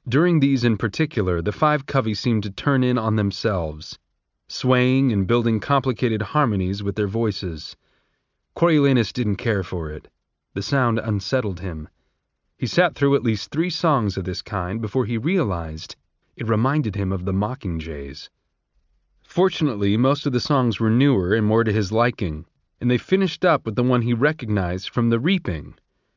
During these in particular, the five Covey seemed to turn in on themselves, swaying and building complicated harmonies with their voices. Coriolanus didn't care for it. The sound unsettled him. He sat through at least 3 songs of this kind before he realized it reminded him of the Mockingjays. Fortunately, most of the songs were newer and more to his liking, and they finished up with the one he recognized from The Reaping.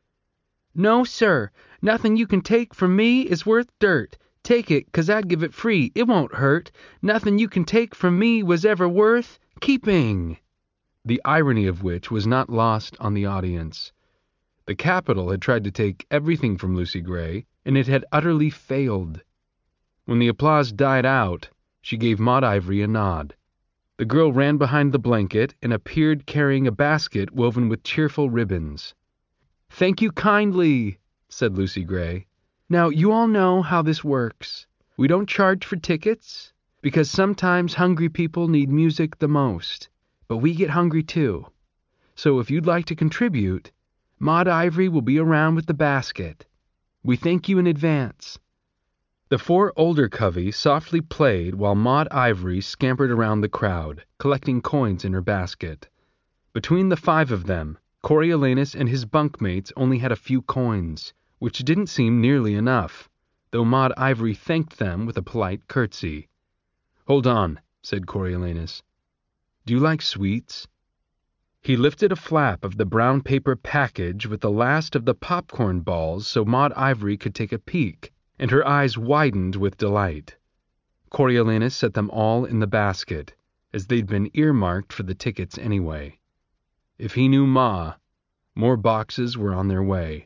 "No, sir, nothing you can take from me is worth dirt. Take it, 'cause I'd give it free, it won't hurt. Nothing you can take from me was ever worth keeping." The irony of which was not lost on the audience. The Capitol had tried to take everything from Lucy Gray, and it had utterly failed. When the applause died out, she gave Maud Ivory a nod. The girl ran behind the blanket and appeared carrying a basket woven with cheerful ribbons. "Thank you kindly," said Lucy Gray. "Now, you all know how this works. We don't charge for tickets, because sometimes hungry people need music the most, but we get hungry too. So if you'd like to contribute, Maud Ivory will be around with the basket. We thank you in advance." The 4 older Covey softly played while Maud Ivory scampered around the crowd, collecting coins in her basket. Between the 5 of them, Coriolanus and his bunkmates only had a few coins, which didn't seem nearly enough, though Maud Ivory thanked them with a polite curtsy. "Hold on," said Coriolanus. "Do you like sweets?" He lifted a flap of the brown paper package with the last of the popcorn balls so Maud Ivory could take a peek, and her eyes widened with delight. Coriolanus set them all in the basket, as they'd been earmarked for the tickets anyway. If he knew Ma, more boxes were on their way.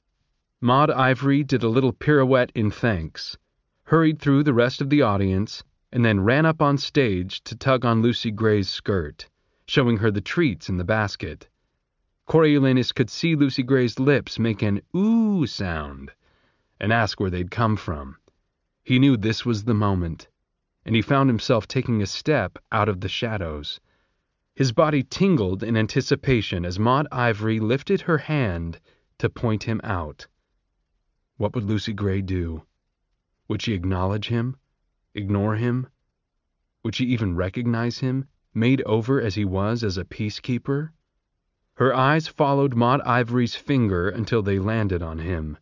Maud Ivory did a little pirouette in thanks, hurried through the rest of the audience, and then ran up on stage to tug on Lucy Gray's skirt, showing her the treats in the basket. Coriolanus could see Lucy Gray's lips make an ooh sound and ask where they'd come from. He knew this was the moment, and he found himself taking a step out of the shadows. His body tingled in anticipation as Maud Ivory lifted her hand to point him out. What would Lucy Gray do? Would she acknowledge him? Ignore him? Would she even recognize him, made over as he was as a peacekeeper? Her eyes followed Maud Ivory's finger until they landed on him.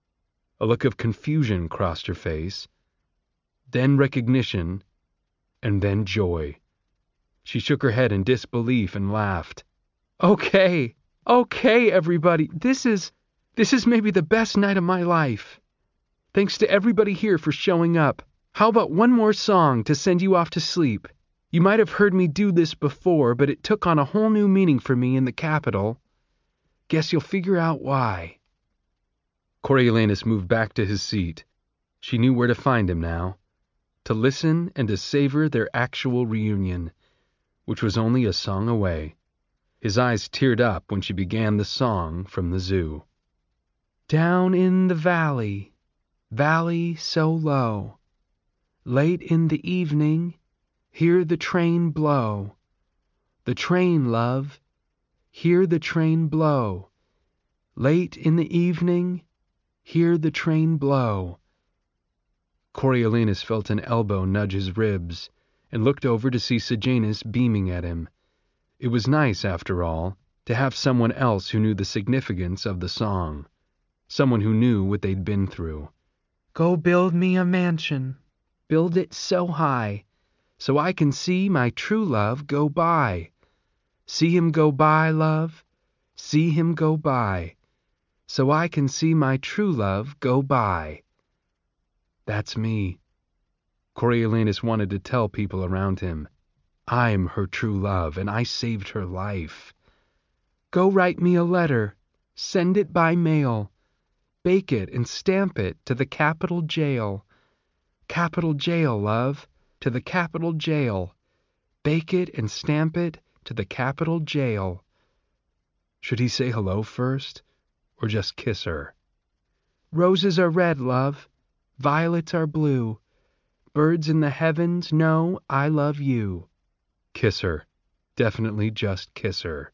A look of confusion crossed her face, then recognition, and then joy. She shook her head in disbelief and laughed. Okay, everybody, this is maybe the best night of my life. Thanks to everybody here for showing up. How about one more song to send you off to sleep? You might have heard me do this before, but it took on a whole new meaning for me in the Capitol. Guess you'll figure out why." Coriolanus moved back to his seat. She knew where to find him now, to listen and to savor their actual reunion, which was only a song away. His eyes teared up when she began the song from the zoo. "Down in the valley, valley so low, late in the evening, hear the train blow. The train, love, hear the train blow. Late in the evening, hear the train blow." Coriolanus felt an elbow nudge his ribs, and looked over to see Sejanus beaming at him. It was nice, after all, to have someone else who knew the significance of the song, someone who knew what they'd been through. "Go build me a mansion, build it so high, so I can see my true love go by. See him go by, love, see him go by, so I can see my true love go by." That's me. Coriolanus wanted to tell people around him, I'm her true love, and I saved her life. Go write me a letter, send it by mail, bake it and stamp it to the Capitol Jail. Capitol Jail, love, to the Capitol Jail. Bake it and stamp it to the Capitol Jail. Should he say hello first, or just kiss her? Roses are red, love. Violets are blue. Birds in the heavens know I love you. Kiss her. Definitely just kiss her.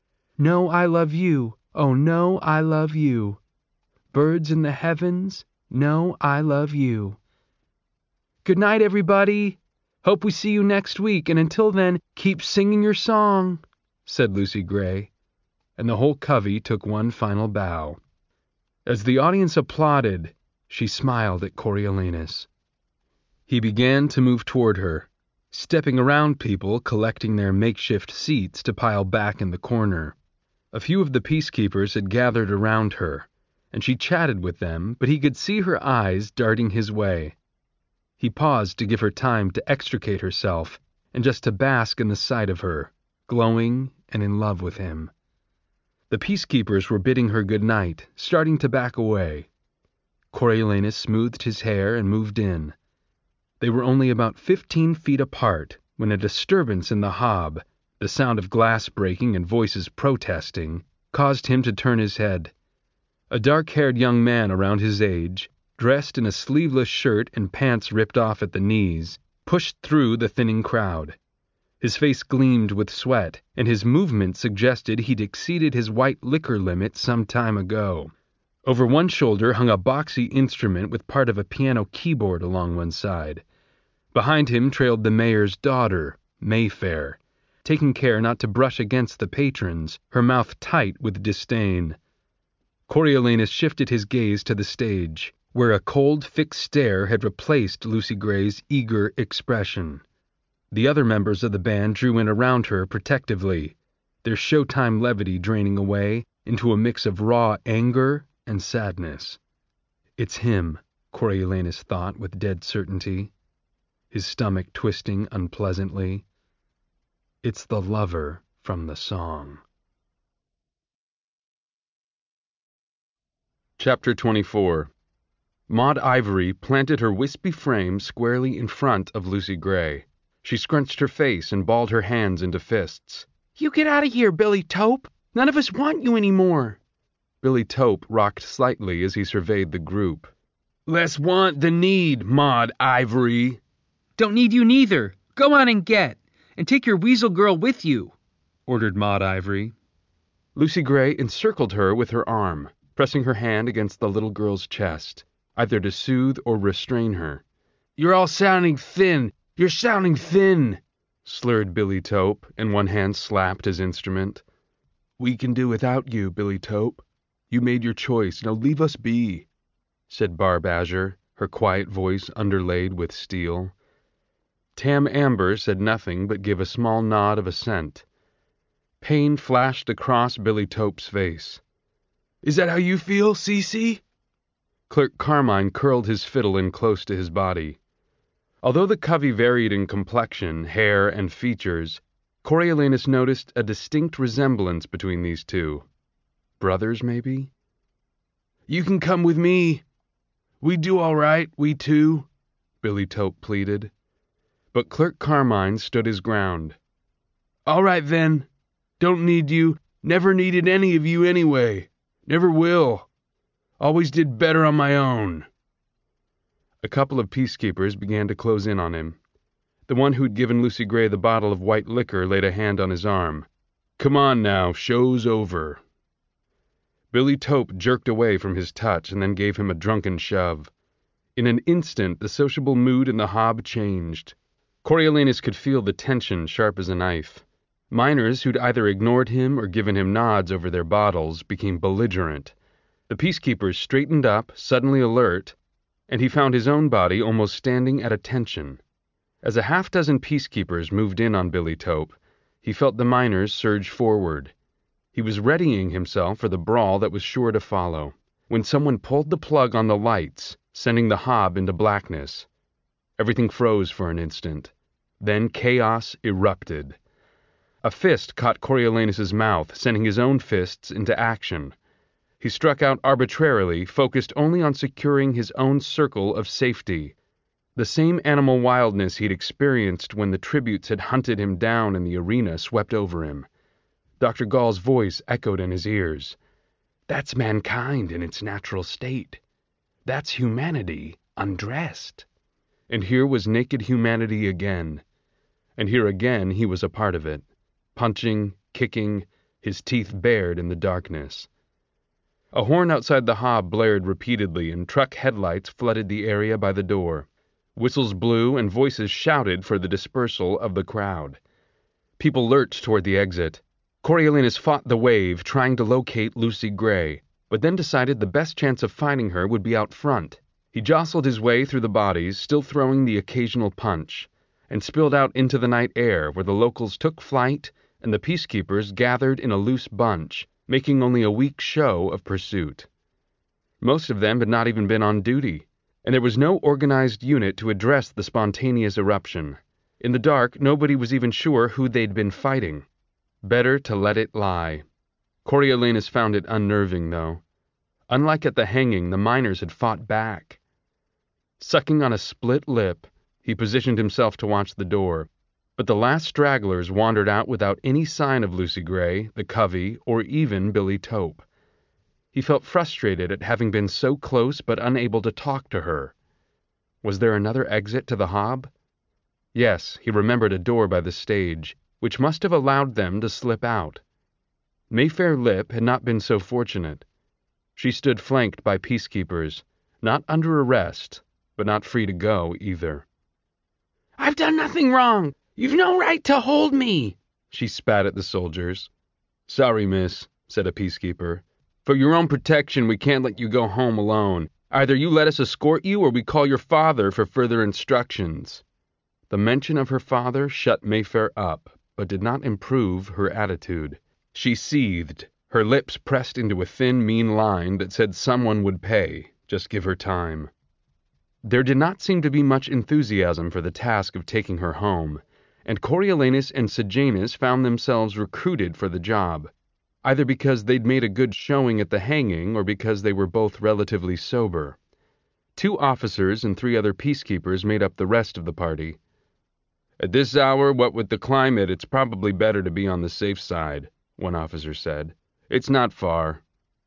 No, I love you. Oh, no, I love you. Birds in the heavens No, I love you. Good night, everybody. Hope we see you next week, and until then, keep singing your song, said Lucy Gray, and the whole covey took one final bow. As the audience applauded, she smiled at Coriolanus. He began to move toward her, stepping around people collecting their makeshift seats to pile back in the corner. A few of the peacekeepers had gathered around her, and she chatted with them, but he could see her eyes darting his way. He paused to give her time to extricate herself and just to bask in the sight of her, glowing and in love with him. The peacekeepers were bidding her good night, starting to back away. Coriolanus smoothed his hair and moved in. They were only about 15 feet apart when a disturbance in the hob, the sound of glass breaking and voices protesting, caused him to turn his head. A dark-haired young man around his age, dressed in a sleeveless shirt and pants ripped off at the knees, pushed through the thinning crowd. His face gleamed with sweat, and his movement suggested he'd exceeded his white liquor limit some time ago. Over one shoulder hung a boxy instrument with part of a piano keyboard along one side. Behind him trailed the mayor's daughter, Mayfair, taking care not to brush against the patrons, her mouth tight with disdain. Coriolanus shifted his gaze to the stage, where a cold, fixed stare had replaced Lucy Gray's eager expression. The other members of the band drew in around her protectively, their showtime levity draining away into a mix of raw anger and sadness. It's him, Coriolanus thought with dead certainty, his stomach twisting unpleasantly. It's the lover from the song. Chapter 24. Maud Ivory planted her wispy frame squarely in front of Lucy Gray. She scrunched her face and balled her hands into fists. You get out of here, Billy Tope! None of us want you anymore! Billy Tope rocked slightly as he surveyed the group. Less want than need, Maud Ivory. Don't need you neither. Go on and get. And take your weasel girl with you, ordered Maud Ivory. Lucy Gray encircled her with her arm, pressing her hand against the little girl's chest, either to soothe or restrain her. You're all sounding thin. You're sounding thin, slurred Billy Tope, and one hand slapped his instrument. We can do without you, Billy Tope. You made your choice. Now leave us be, said Barb Azure, her quiet voice underlaid with steel. Tam Amber said nothing but gave a small nod of assent. Pain flashed across Billy Tope's face. Is that how you feel, Cece? Clerk Carmine curled his fiddle in close to his body. Although the covey varied in complexion, hair, and features, Coriolanus noticed a distinct resemblance between these two. Brothers, maybe? You can come with me. We do all right, we two, Billy Tope pleaded. But Clerk Carmine stood his ground. All right, then. Don't need you. Never needed any of you anyway. Never will. Always did better on my own. A couple of peacekeepers began to close in on him. The one who'd given Lucy Gray the bottle of white liquor laid a hand on his arm. Come on now, show's over. Billy Tope jerked away from his touch and then gave him a drunken shove. In an instant, the sociable mood in the hob changed. Coriolanus could feel the tension sharp as a knife. Miners who'd either ignored him or given him nods over their bottles became belligerent. The peacekeepers straightened up, suddenly alert, and he found his own body almost standing at attention. As a half-dozen peacekeepers moved in on Billy Tope, he felt the miners surge forward. He was readying himself for the brawl that was sure to follow, when someone pulled the plug on the lights, sending the hob into blackness. Everything froze for an instant. Then chaos erupted. A fist caught Coriolanus's mouth, sending his own fists into action. He struck out arbitrarily, focused only on securing his own circle of safety. The same animal wildness he'd experienced when the tributes had hunted him down in the arena swept over him. Dr. Gall's voice echoed in his ears. That's mankind in its natural state. That's humanity undressed. And here was naked humanity again. And here again he was a part of it, punching, kicking, his teeth bared in the darkness. A horn outside the hob blared repeatedly, and truck headlights flooded the area by the door. Whistles blew and voices shouted for the dispersal of the crowd. People lurched toward the exit. Coriolanus fought the wave, trying to locate Lucy Gray, but then decided the best chance of finding her would be out front. He jostled his way through the bodies, still throwing the occasional punch, and spilled out into the night air where the locals took flight and the peacekeepers gathered in a loose bunch, making only a weak show of pursuit. Most of them had not even been on duty, and there was no organized unit to address the spontaneous eruption. In the dark, nobody was even sure who they'd been fighting. Better to let it lie. Coriolanus found it unnerving, though. Unlike at the hanging, the miners had fought back. Sucking on a split lip, he positioned himself to watch the door, but the last stragglers wandered out without any sign of Lucy Gray, the Covey, or even Billy Tope. He felt frustrated at having been so close but unable to talk to her. Was there another exit to the hob? Yes, he remembered a door by the stage, which must have allowed them to slip out. Mayfair Lip had not been so fortunate. She stood flanked by peacekeepers, not under arrest, but not free to go either. "I've done nothing wrong! You've no right to hold me!" She spat at the soldiers. "Sorry, miss," said a peacekeeper. "For your own protection, we can't let you go home alone. Either you let us escort you or we call your father for further instructions." The mention of her father shut Mayfair up, but did not improve her attitude. She seethed, her lips pressed into a thin, mean line that said someone would pay, just give her time. There did not seem to be much enthusiasm for the task of taking her home, and Coriolanus and Sejanus found themselves recruited for the job, either because they'd made a good showing at the hanging or because they were both relatively sober. 2 officers and 3 other peacekeepers made up the rest of the party. "At this hour, what with the climate, it's probably better to be on the safe side," one officer said. "It's not far."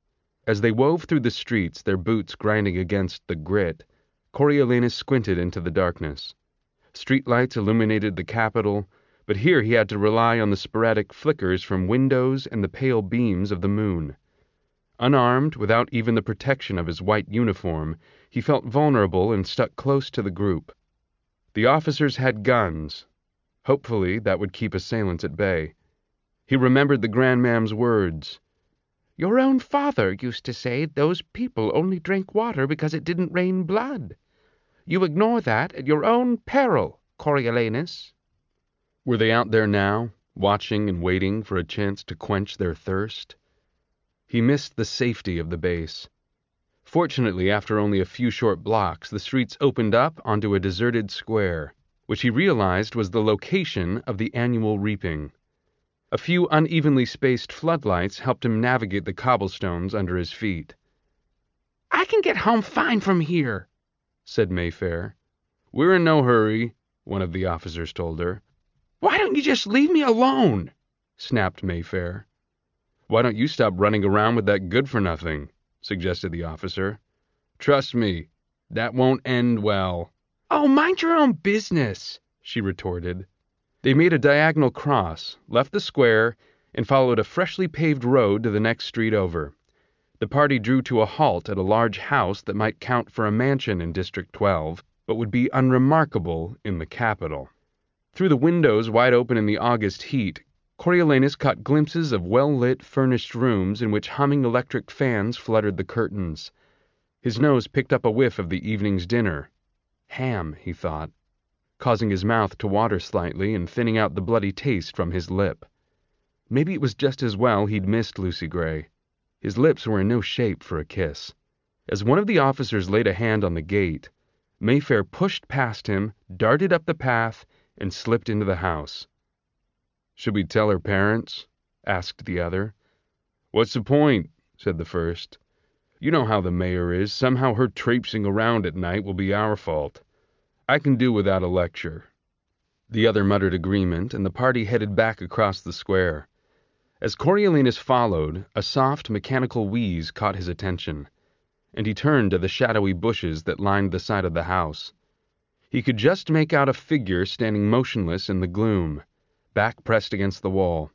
As they wove through the streets, their boots grinding against the grit, Coriolanus squinted into the darkness. Streetlights illuminated the Capitol, but here he had to rely on the sporadic flickers from windows and the pale beams of the moon. Unarmed, without even the protection of his white uniform, he felt vulnerable and stuck close to the group. The officers had guns. Hopefully that would keep assailants at bay. He remembered the grandmam's words. "Your own father used to say those people only drank water because it didn't rain blood. You ignore that at your own peril, Coriolanus." Were they out there now, watching and waiting for a chance to quench their thirst? He missed the safety of the base. Fortunately, after only a few short blocks, the streets opened up onto a deserted square, which he realized was the location of the annual reaping. A few unevenly spaced floodlights helped him navigate the cobblestones under his feet. "I can get home fine from here," said Mayfair. "We're in no hurry," one of the officers told her. "Why don't you just leave me alone?" snapped Mayfair. "Why don't you stop running around with that good-for-nothing?" suggested the officer. "Trust me, that won't end well." "Oh, mind your own business," she retorted. They made a diagonal cross, left the square, and followed a freshly paved road to the next street over. The party drew to a halt at a large house that might count for a mansion in District 12, but would be unremarkable in the capital. Through the windows wide open in the August heat, Coriolanus caught glimpses of well-lit, furnished rooms in which humming electric fans fluttered the curtains. His nose picked up a whiff of the evening's dinner. Ham, he thought, causing his mouth to water slightly and thinning out the bloody taste from his lip. Maybe it was just as well he'd missed Lucy Gray. His lips were in no shape for a kiss. As one of the officers laid a hand on the gate, Mayfair pushed past him, darted up the path, and slipped into the house. "Should we tell her parents?" asked the other. "What's the point?" said the first. "You know how the mayor is. Somehow her traipsing around at night will be our fault. I can do without a lecture." The other muttered agreement, and the party headed back across the square. As Coriolanus followed, a soft, mechanical wheeze caught his attention, and he turned to the shadowy bushes that lined the side of the house. He could just make out a figure standing motionless in the gloom, back pressed against the wall.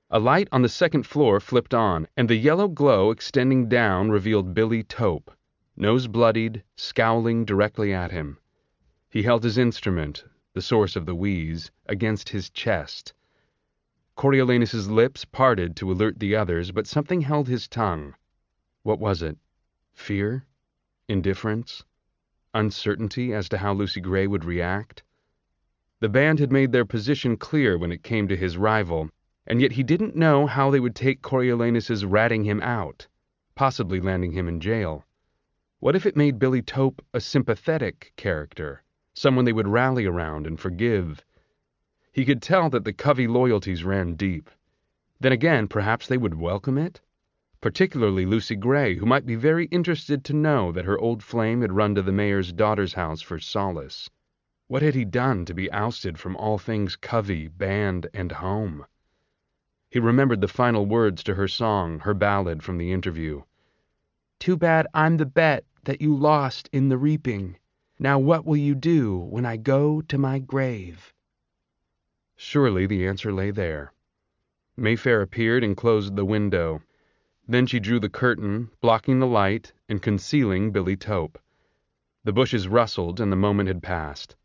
A light on the second floor flipped on, and the yellow glow extending down revealed Billy Tope, nose bloodied, scowling directly at him. He held his instrument, the source of the wheeze, against his chest. Coriolanus's lips parted to alert the others, but something held his tongue. What was it? Fear? Indifference? Uncertainty as to how Lucy Gray would react? The band had made their position clear when it came to his rival, and yet he didn't know how they would take Coriolanus's ratting him out, possibly landing him in jail. What if it made Billy Tope a sympathetic character, someone they would rally around and forgive? He could tell that the Covey loyalties ran deep. Then again, perhaps they would welcome it? Particularly Lucy Gray, who might be very interested to know that her old flame had run to the mayor's daughter's house for solace. What had he done to be ousted from all things Covey, band, and home? He remembered the final words to her song, her ballad from the interview. "Too bad I'm the bet that you lost in the reaping. Now what will you do when I go to my grave?" Surely the answer lay there. Mayfair appeared and closed the window. Then she drew the curtain, blocking the light and concealing Billy Tope. The bushes rustled, and the moment had passed.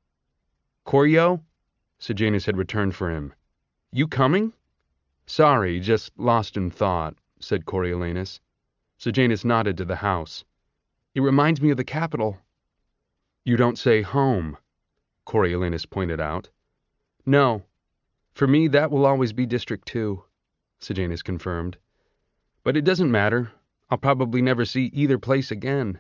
"Corio?" Sejanus had returned for him. "You coming?" "Sorry, just lost in thought," said Coriolanus. Sejanus nodded to the house. "It reminds me of the capital." "You don't say home," Coriolanus pointed out. "No. For me, that will always be District 2, Sejanus confirmed. "But it doesn't matter. I'll probably never see either place again."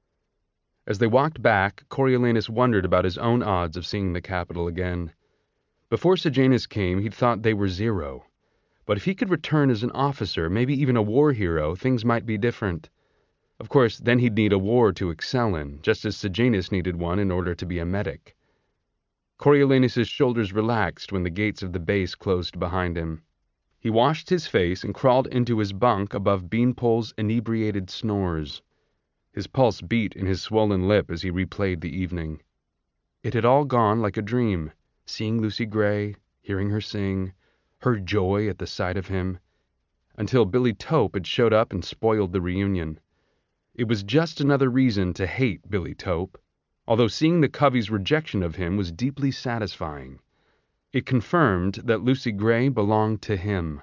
As they walked back, Coriolanus wondered about his own odds of seeing the capital again. Before Sejanus came, he'd thought they were 0. But if he could return as an officer, maybe even a war hero, things might be different. Of course, then he'd need a war to excel in, just as Sejanus needed one in order to be a medic. Coriolanus's shoulders relaxed when the gates of the base closed behind him. He washed his face and crawled into his bunk above Beanpole's inebriated snores. His pulse beat in his swollen lip as he replayed the evening. It had all gone like a dream, seeing Lucy Gray, hearing her sing, her joy at the sight of him, until Billy Tope had showed up and spoiled the reunion. It was just another reason to hate Billy Tope, although seeing the Covey's rejection of him was deeply satisfying. It confirmed that Lucy Gray belonged to him.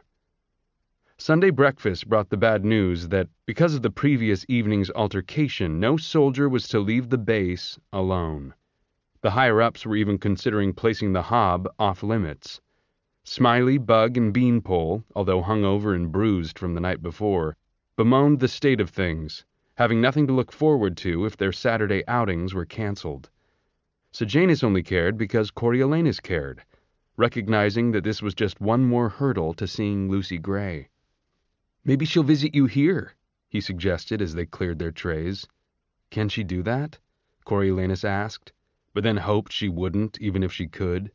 Sunday breakfast brought the bad news that, because of the previous evening's altercation, no soldier was to leave the base alone. The higher-ups were even considering placing the Hob off-limits. Smiley, Bug, and Beanpole, although hungover and bruised from the night before, bemoaned the state of things, having nothing to look forward to if their Saturday outings were canceled. Sejanus only cared because Coriolanus cared, recognizing that this was just one more hurdle to seeing Lucy Gray. "Maybe she'll visit you here," he suggested as they cleared their trays. "Can she do that?" Coriolanus asked, but then hoped she wouldn't, even if she could.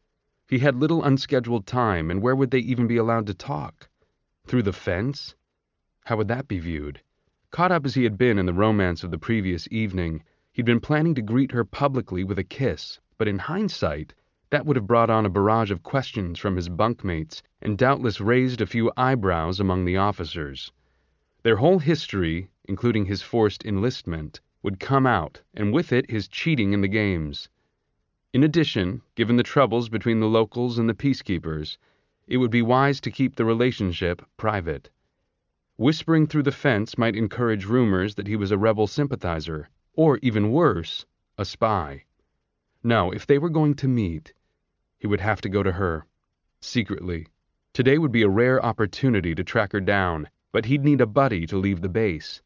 He had little unscheduled time, and where would they even be allowed to talk? Through the fence? How would that be viewed? Caught up as he had been in the romance of the previous evening, he'd been planning to greet her publicly with a kiss, but in hindsight, that would have brought on a barrage of questions from his bunkmates and doubtless raised a few eyebrows among the officers. Their whole history, including his forced enlistment, would come out, and with it his cheating in the games. In addition, given the troubles between the locals and the peacekeepers, it would be wise to keep the relationship private. Whispering through the fence might encourage rumors that he was a rebel sympathizer, or even worse, a spy. No, if they were going to meet, he would have to go to her, secretly. Today would be a rare opportunity to track her down, but he'd need a buddy to leave the base.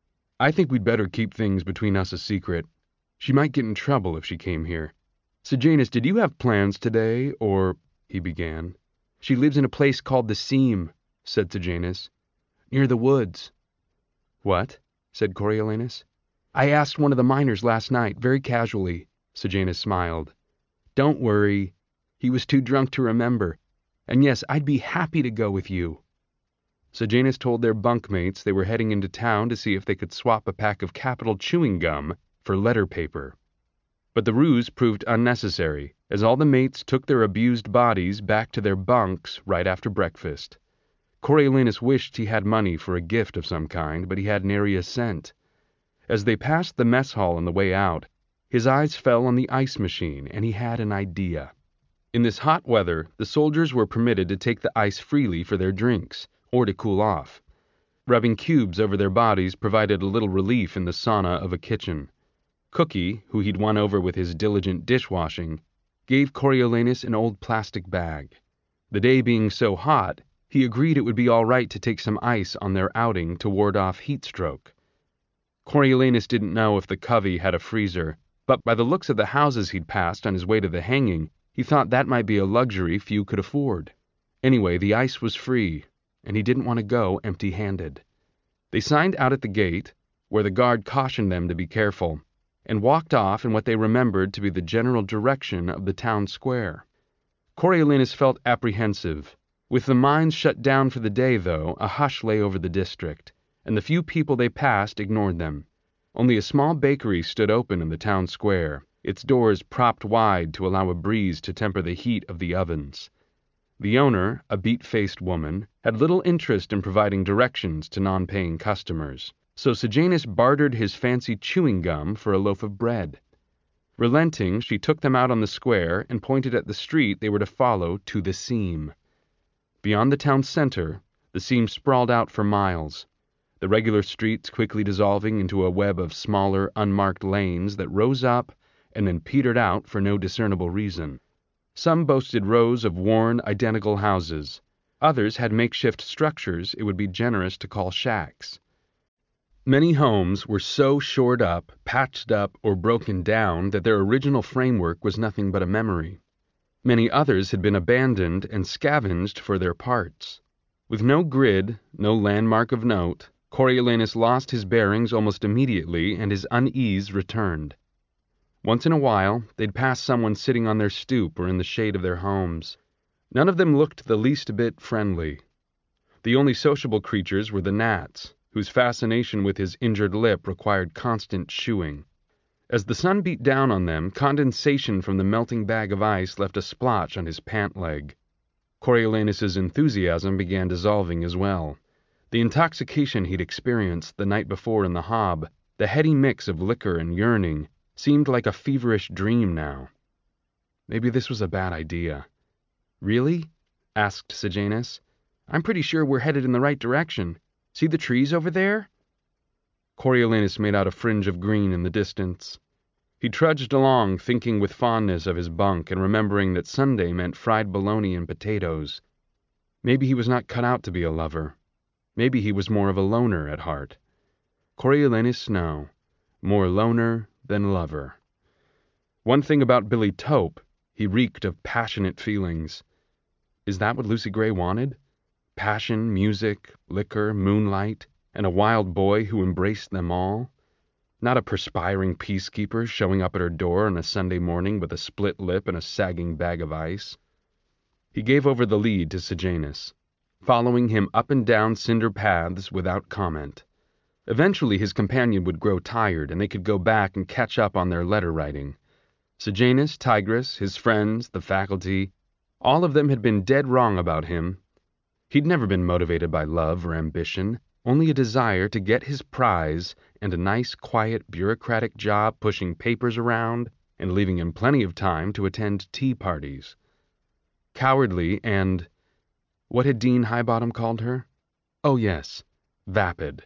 "I think we'd better keep things between us a secret. She might get in trouble if she came here. Sejanus, did you have plans today, or—" he began. "She lives in a place called the Seam," said Sejanus. "Near the woods." "What?" said Coriolanus. "I asked one of the miners last night, very casually." Sejanus smiled. "Don't worry. He was too drunk to remember. And yes, I'd be happy to go with you." Sejanus told their bunkmates they were heading into town to see if they could swap a pack of Capital chewing gum for letter paper. But the ruse proved unnecessary, as all the mates took their abused bodies back to their bunks right after breakfast. Coriolanus wished he had money for a gift of some kind, but he had nary a cent. As they passed the mess hall on the way out, his eyes fell on the ice machine, and he had an idea. In this hot weather, the soldiers were permitted to take the ice freely for their drinks, or to cool off. Rubbing cubes over their bodies provided a little relief in the sauna of a kitchen. Cookie, who he'd won over with his diligent dishwashing, gave Coriolanus an old plastic bag. The day being so hot, he agreed it would be all right to take some ice on their outing to ward off heat stroke. Coriolanus didn't know if the covey had a freezer, but by the looks of the houses he'd passed on his way to the hanging, he thought that might be a luxury few could afford. Anyway, the ice was free, and he didn't want to go empty-handed. They signed out at the gate, where the guard cautioned them to be careful, and walked off in what they remembered to be the general direction of the town square. Coriolanus felt apprehensive. With the mines shut down for the day, though, a hush lay over the district, and the few people they passed ignored them. Only a small bakery stood open in the town square, its doors propped wide to allow a breeze to temper the heat of the ovens. The owner, a beet-faced woman, had little interest in providing directions to non-paying customers, so Sejanus bartered his fancy chewing gum for a loaf of bread. Relenting, she took them out on the square and pointed at the street they were to follow to the seam. Beyond the town center, the seam sprawled out for miles, the regular streets quickly dissolving into a web of smaller, unmarked lanes that rose up and then petered out for no discernible reason. Some boasted rows of worn, identical houses. Others had makeshift structures it would be generous to call shacks. Many homes were so shored up, patched up, or broken down that their original framework was nothing but a memory. Many others had been abandoned and scavenged for their parts. With no grid, no landmark of note, Coriolanus lost his bearings almost immediately and his unease returned. Once in a while, they'd pass someone sitting on their stoop or in the shade of their homes. None of them looked the least bit friendly. The only sociable creatures were the gnats, whose fascination with his injured lip required constant shooing. As the sun beat down on them, condensation from the melting bag of ice left a splotch on his pant leg. Coriolanus's enthusiasm began dissolving as well. The intoxication he'd experienced the night before in the hob, the heady mix of liquor and yearning, seemed like a feverish dream now. Maybe this was a bad idea. "Really?" asked Sejanus. "I'm pretty sure we're headed in the right direction. See the trees over there?" Coriolanus made out a fringe of green in the distance. He trudged along, thinking with fondness of his bunk and remembering that Sunday meant fried bologna and potatoes. Maybe he was not cut out to be a lover. Maybe he was more of a loner at heart. Coriolanus Snow, more loner than lover. One thing about Billy Tope, he reeked of passionate feelings. Is that what Lucy Gray wanted? Passion, music, liquor, moonlight, and a wild boy who embraced them all? Not a perspiring peacekeeper showing up at her door on a Sunday morning with a split lip and a sagging bag of ice. He gave over the lead to Sejanus, following him up and down cinder paths without comment. Eventually his companion would grow tired and they could go back and catch up on their letter writing. Sejanus, Tigris, his friends, the faculty, all of them had been dead wrong about him. He'd never been motivated by love or ambition, only a desire to get his prize and a nice, quiet, bureaucratic job pushing papers around and leaving him plenty of time to attend tea parties. Cowardly and... what had Dean Highbottom called her? Oh yes, vapid.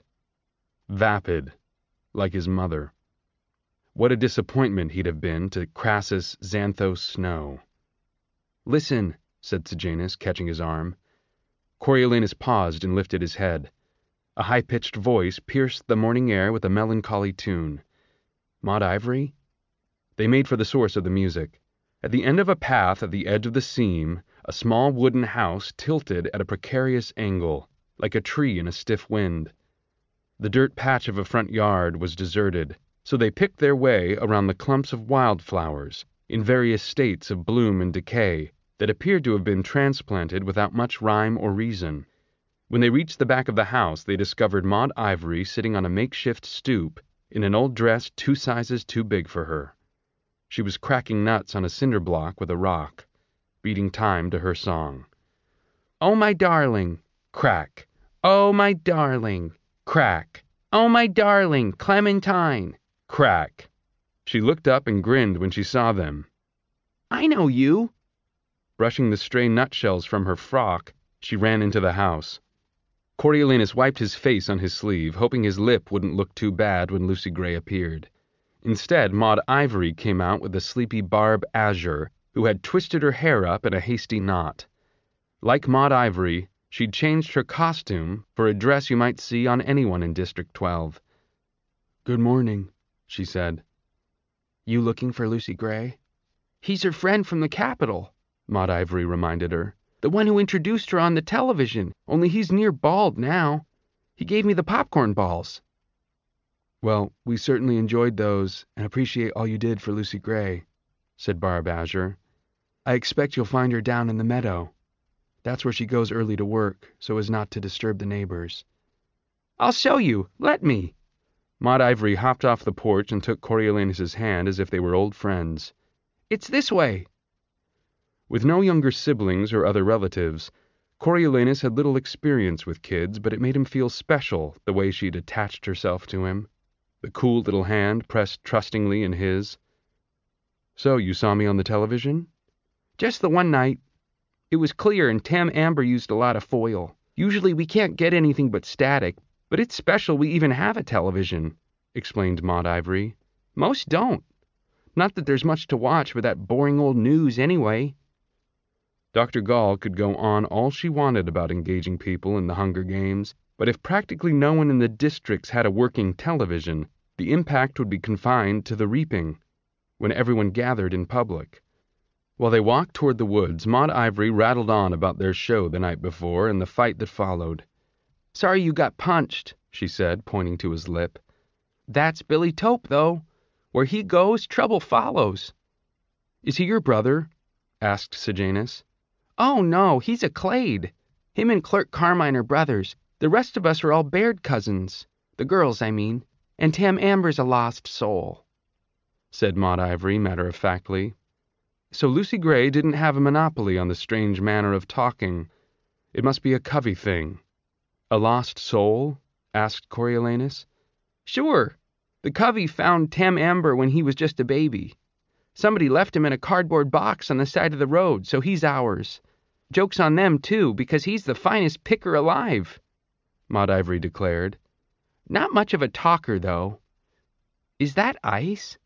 Vapid, like his mother. What a disappointment he'd have been to Crassus Xanthos Snow. "Listen," said Sejanus, catching his arm. Coriolanus paused and lifted his head. A high-pitched voice pierced the morning air with a melancholy tune. Maud Ivory? They made for the source of the music. At the end of a path at the edge of the seam, a small wooden house tilted at a precarious angle, like a tree in a stiff wind. The dirt patch of a front yard was deserted, so they picked their way around the clumps of wildflowers, in various states of bloom and decay, that appeared to have been transplanted without much rhyme or reason. When they reached the back of the house, they discovered Maud Ivory sitting on a makeshift stoop in an old dress 2 sizes too big for her. She was cracking nuts on a cinder block with a rock, beating time to her song. Oh, my darling, crack. Oh, my darling, crack. Oh, my darling, Clementine, crack. She looked up and grinned when she saw them. I know you. Brushing the stray nutshells from her frock, she ran into the house. Coriolanus wiped his face on his sleeve, hoping his lip wouldn't look too bad when Lucy Gray appeared. Instead, Maud Ivory came out with a sleepy Barb Azure, who had twisted her hair up in a hasty knot. Like Maud Ivory, she'd changed her costume for a dress you might see on anyone in District 12. "Good morning," she said. "You looking for Lucy Gray?" "He's her friend from the Capitol," Maud Ivory reminded her. "The one who introduced her on the television, only he's near bald now. He gave me the popcorn balls." "Well, we certainly enjoyed those and appreciate all you did for Lucy Gray," said Barb Azure. "I expect you'll find her down in the meadow. That's where she goes early to work, so as not to disturb the neighbors." "I'll show you. Let me." Maud Ivory hopped off the porch and took Coriolanus's hand as if they were old friends. "It's this way." With no younger siblings or other relatives, Coriolanus had little experience with kids, but it made him feel special the way she'd attached herself to him. The cool little hand pressed trustingly in his. "So, you saw me on the television?" "Just the one night. It was clear and Tam Amber used a lot of foil. Usually we can't get anything but static, but it's special we even have a television," explained Maud Ivory. "Most don't. Not that there's much to watch with that boring old news anyway." Dr. Gall could go on all she wanted about engaging people in the Hunger Games, but if practically no one in the districts had a working television, the impact would be confined to the reaping, when everyone gathered in public. While they walked toward the woods, Maud Ivory rattled on about their show the night before and the fight that followed. "Sorry you got punched," she said, pointing to his lip. "That's Billy Tope, though. Where he goes, trouble follows." "Is he your brother?" asked Sejanus. "Oh, no, he's a Clade. Him and Clerk Carmine are brothers. The rest of us are all Baird cousins. The girls, I mean. And Tam Amber's a lost soul," said Maud Ivory matter-of-factly. So Lucy Gray didn't have a monopoly on the strange manner of talking. It must be a Covey thing. "A lost soul?" asked Coriolanus. "Sure. The Covey found Tam Amber when he was just a baby. Somebody left him in a cardboard box on the side of the road, so he's ours. Joke's on them, too, because he's the finest picker alive," Maud Ivory declared. "Not much of a talker, though. Is that ice?"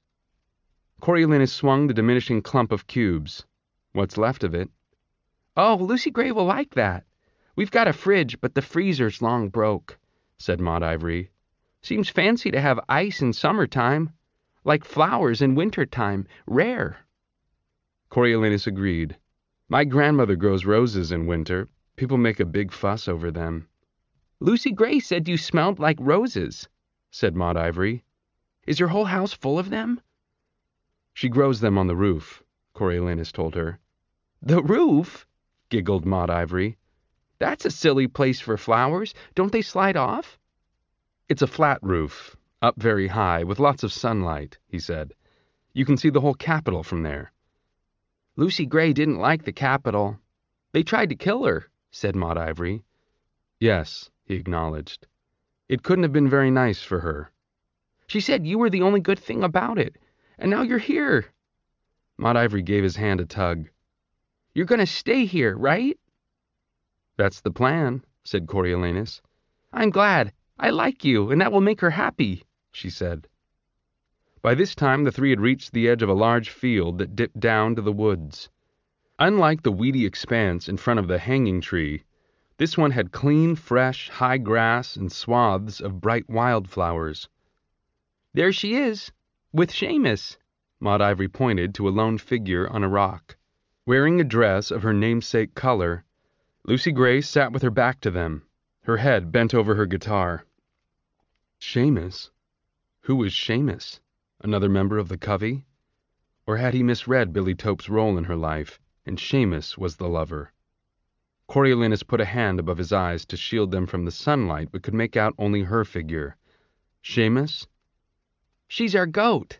Coriolanus swung the diminishing clump of cubes. "What's left of it." "Oh, Lucy Gray will like that. We've got a fridge, but the freezer's long broke," said Maud Ivory. "Seems fancy to have ice in summertime. Like flowers in wintertime. Rare." Coriolanus agreed. "My grandmother grows roses in winter. People make a big fuss over them." "Lucy Gray said you smelled like roses," said Maud Ivory. "Is your whole house full of them?" "She grows them on the roof," Coriolanus told her. "The roof?" giggled Maud Ivory. "That's a silly place for flowers. Don't they slide off?" "It's a flat roof, up very high, with lots of sunlight," he said. "You can see the whole Capitol from there." "Lucy Gray didn't like the Capitol. They tried to kill her," said Maud Ivory. "Yes," he acknowledged. "It couldn't have been very nice for her." "She said you were the only good thing about it. And now you're here." Maud Ivory gave his hand a tug. "You're going to stay here, right?" "That's the plan," said Coriolanus. "I'm glad. I like you, and that will make her happy," she said. By this time, the three had reached the edge of a large field that dipped down to the woods. Unlike the weedy expanse in front of the hanging tree, this one had clean, fresh, high grass and swaths of bright wildflowers. "There she is, with Seamus." Maud Ivory pointed to a lone figure on a rock. Wearing a dress of her namesake color, Lucy Gray sat with her back to them, her head bent over her guitar. Seamus? Who was Seamus? Another member of the Covey? Or had he misread Billy Tope's role in her life, and Seamus was the lover? Coriolanus put a hand above his eyes to shield them from the sunlight, but could make out only her figure. Seamus? "She's our goat.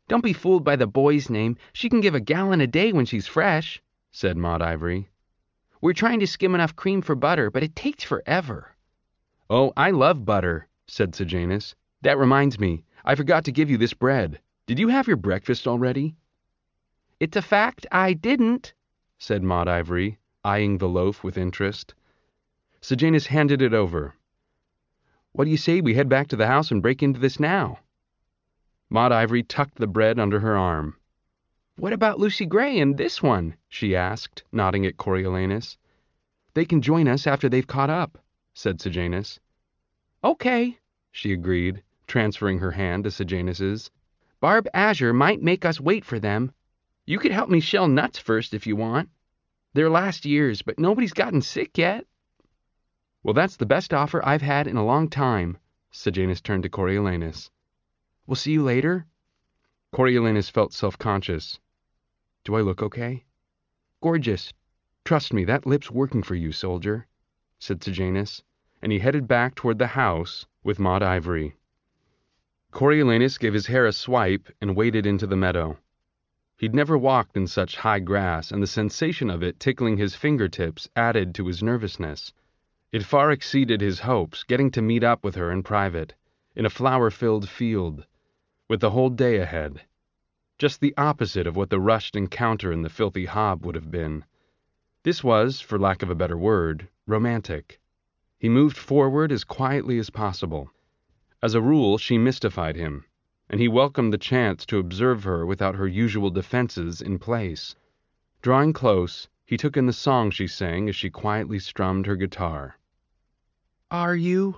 Don't be fooled by the boy's name. She can give a gallon a day when she's fresh," said Maud Ivory. "We're trying to skim enough cream for butter, but it takes forever." "Oh, I love butter," said Sejanus. "That reminds me, I forgot to give you this bread. Did you have your breakfast already?" "It's a fact I didn't," said Maud Ivory, eyeing the loaf with interest. Sejanus handed it over. "What do you say we head back to the house and break into this now?" Maud Ivory tucked the bread under her arm. "What about Lucy Gray and this one?" she asked, nodding at Coriolanus. "They can join us after they've caught up," said Sejanus. "Okay," she agreed, transferring her hand to Sejanus's. "Barb Azure might make us wait for them. You could help me shell nuts first if you want. They're last year's, but nobody's gotten sick yet." "Well, that's the best offer I've had in a long time." Sejanus turned to Coriolanus. "We'll see you later?" Coriolanus felt self-conscious. "Do I look okay?" "Gorgeous. Trust me, that lip's working for you, soldier," said Sejanus, and he headed back toward the house with Maud Ivory. Coriolanus gave his hair a swipe and waded into the meadow. He'd never walked in such high grass, and the sensation of it tickling his fingertips added to his nervousness. It far exceeded his hopes, getting to meet up with her in private, in a flower-filled field, with the whole day ahead. Just the opposite of what the rushed encounter in the filthy hob would have been. This was, for lack of a better word, romantic. He moved forward as quietly as possible. As a rule, she mystified him, and he welcomed the chance to observe her without her usual defenses in place. Drawing close, he took in the song she sang as she quietly strummed her guitar. Are you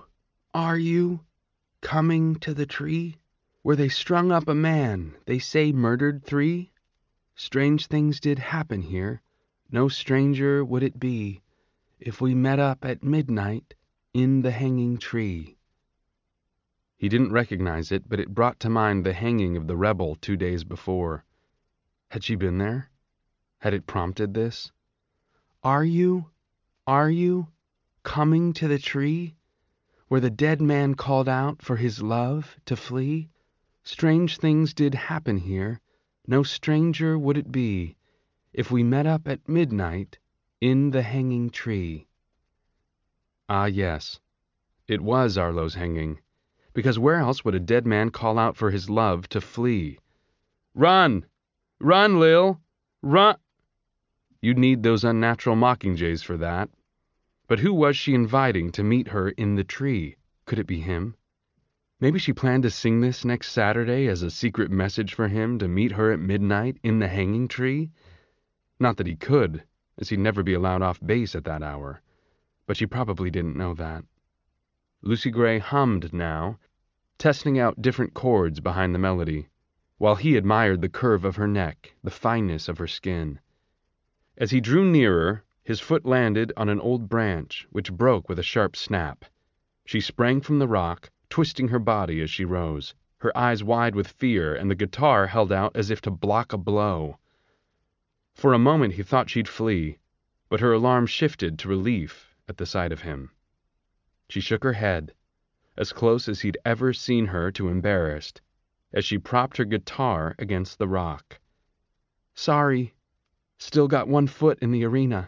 coming to the tree where they strung up a man, they say murdered 3? Strange things did happen here. No stranger would it be if we met up at midnight in the hanging tree. He didn't recognize it, but it brought to mind the hanging of the rebel 2 days before. Had she been there? Had it prompted this? Are you coming to the tree where the dead man called out for his love to flee? Strange things did happen here. No stranger would it be if we met up at midnight in the hanging tree. Ah, yes. It was Arlo's hanging, because where else would a dead man call out for his love to flee? Run! Run, Lil! Run! You'd need those unnatural mockingjays for that. But who was she inviting to meet her in the tree? Could it be him? Maybe she planned to sing this next Saturday as a secret message for him to meet her at midnight in the hanging tree? Not that he could, as he'd never be allowed off base at that hour. But she probably didn't know that. Lucy Gray hummed now, testing out different chords behind the melody, while he admired the curve of her neck, the fineness of her skin. As he drew nearer, his foot landed on an old branch, which broke with a sharp snap. She sprang from the rock, twisting her body as she rose, her eyes wide with fear, and the guitar held out as if to block a blow. For a moment he thought she'd flee, but her alarm shifted to relief at the sight of him. She shook her head, as close as he'd ever seen her to embarrassed, as she propped her guitar against the rock. Sorry. Still got one foot in the arena.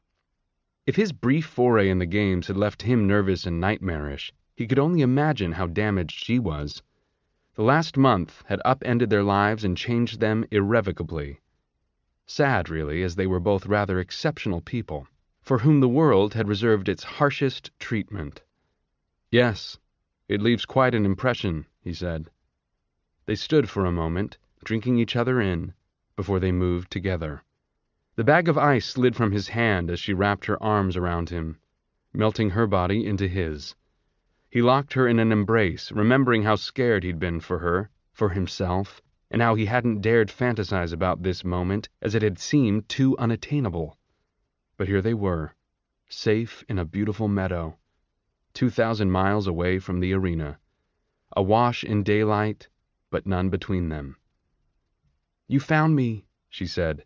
If his brief foray in the games had left him nervous and nightmarish, he could only imagine how damaged she was. The last month had upended their lives and changed them irrevocably. Sad, really, as they were both rather exceptional people, for whom the world had reserved its harshest treatment. Yes, it leaves quite an impression, he said. They stood for a moment, drinking each other in, before they moved together. The bag of ice slid from his hand as she wrapped her arms around him, melting her body into his. He locked her in an embrace, remembering how scared he'd been for her, for himself, and how he hadn't dared fantasize about this moment as it had seemed too unattainable. But here they were, safe in a beautiful meadow, 2,000 miles away from the arena, awash in daylight, but none between them. You found me, she said.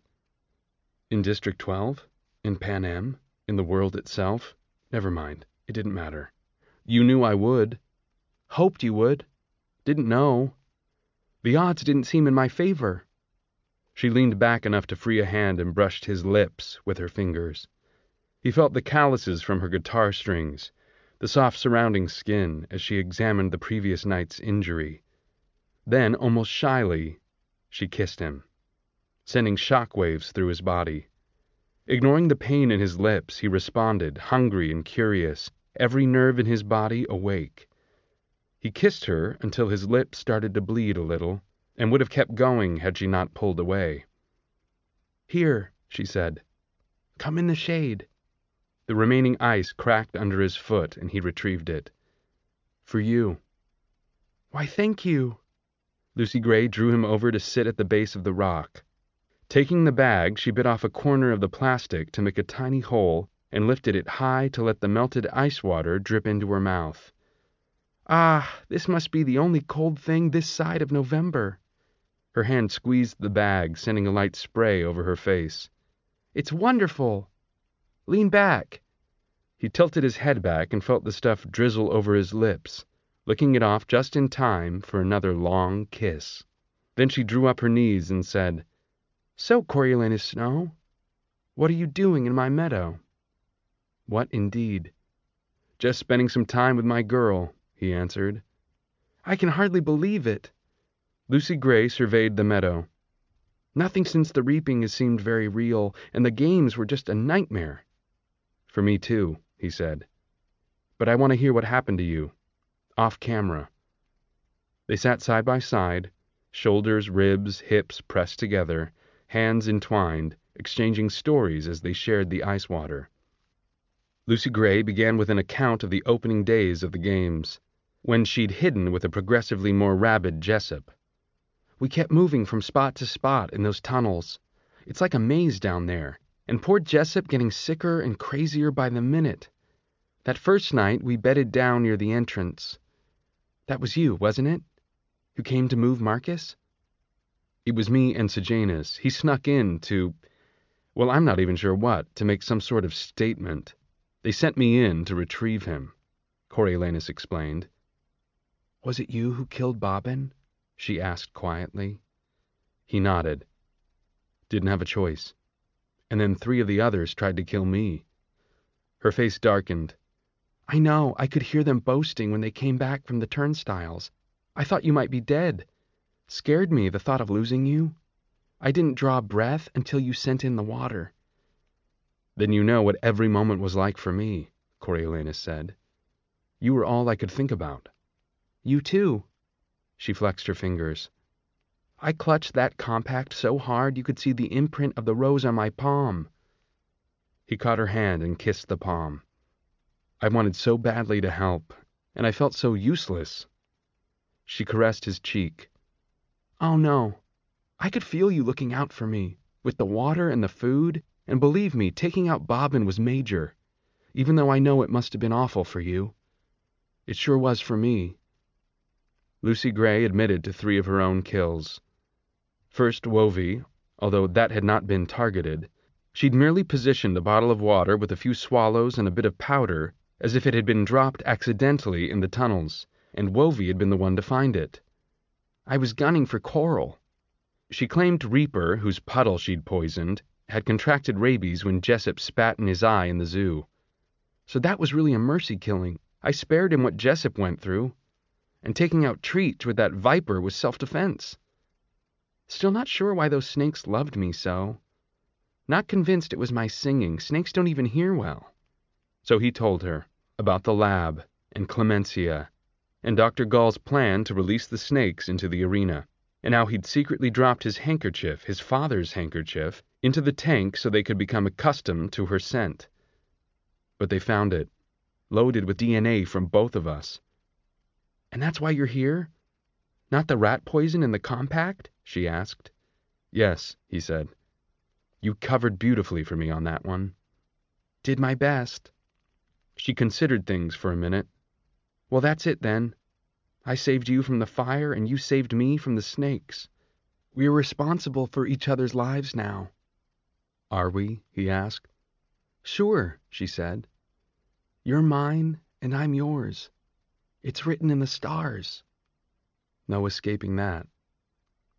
In District 12? In Pan Am? In the world itself? Never mind, it didn't matter. You knew I would. Hoped you would. Didn't know. The odds didn't seem in my favor." She leaned back enough to free a hand and brushed his lips with her fingers. He felt the calluses from her guitar strings, the soft surrounding skin as she examined the previous night's injury. Then, almost shyly, she kissed him, sending shockwaves through his body. Ignoring the pain in his lips, he responded, hungry and curious, every nerve in his body awake. He kissed her until his lips started to bleed a little, and would have kept going had she not pulled away. "Here," she said. "Come in the shade." The remaining ice cracked under his foot, and he retrieved it. "For you." "Why, thank you." Lucy Gray drew him over to sit at the base of the rock. Taking the bag, she bit off a corner of the plastic to make a tiny hole and lifted it high to let the melted ice water drip into her mouth. "Ah, this must be the only cold thing this side of November." Her hand squeezed the bag, sending a light spray over her face. "It's wonderful. Lean back." He tilted his head back and felt the stuff drizzle over his lips, licking it off just in time for another long kiss. Then she drew up her knees and said, "So, Coriolanus Snow, what are you doing in my meadow?" "What indeed?" "Just spending some time with my girl," he answered. "I can hardly believe it." Lucy Gray surveyed the meadow. "Nothing since the reaping has seemed very real, and the games were just a nightmare." "For me too," he said. "But I want to hear what happened to you. Off camera." They sat side by side, shoulders, ribs, hips pressed together, hands entwined, exchanging stories as they shared the ice water. Lucy Gray began with an account of the opening days of the games, when she'd hidden with a progressively more rabid Jessup. "We kept moving from spot to spot in those tunnels. It's like a maze down there, and poor Jessup getting sicker and crazier by the minute. That first night we bedded down near the entrance. That was you, wasn't it? Who came to move Marcus?" "It was me and Sejanus. He snuck in to... well, I'm not even sure what, to make some sort of statement. They sent me in to retrieve him," Coriolanus explained. "Was it you who killed Bobbin?" she asked quietly. He nodded. "Didn't have a choice. And then 3 of the others tried to kill me." Her face darkened. "I know, I could hear them boasting when they came back from the turnstiles. I thought you might be dead. Scared me, the thought of losing you. I didn't draw breath until you sent in the water." "Then you know what every moment was like for me," Coriolanus said. "You were all I could think about." "You too." She flexed her fingers. "I clutched that compact so hard you could see the imprint of the rose on my palm." He caught her hand and kissed the palm. "I wanted so badly to help, and I felt so useless." She caressed his cheek. "Oh no, I could feel you looking out for me, with the water and the food, and believe me, taking out Bobbin was major, even though I know it must have been awful for you. It sure was for me." Lucy Gray admitted to 3 of her own kills. First Wovey, although that had not been targeted. She'd merely positioned a bottle of water with a few swallows and a bit of powder as if it had been dropped accidentally in the tunnels, and Wovey had been the one to find it. "I was gunning for Coral." She claimed Reaper, whose puddle she'd poisoned, had contracted rabies when Jessup spat in his eye in the zoo. "So that was really a mercy killing. I spared him what Jessup went through. And taking out Treat with that viper was self-defense. Still not sure why those snakes loved me so. Not convinced it was my singing. Snakes don't even hear well." So he told her about the lab and Clemencia, and Dr. Gall's plan to release the snakes into the arena, and how he'd secretly dropped his handkerchief, his father's handkerchief, into the tank so they could become accustomed to her scent. But they found it, loaded with DNA from both of us. "And that's why you're here? Not the rat poison in the compact?" she asked. "Yes," he said. "You covered beautifully for me on that one." "Did my best." She considered things for a minute. "Well, that's it then. I saved you from the fire, and you saved me from the snakes. We're responsible for each other's lives now." "Are we?" he asked. "Sure," she said. "You're mine, and I'm yours. It's written in the stars." No escaping that.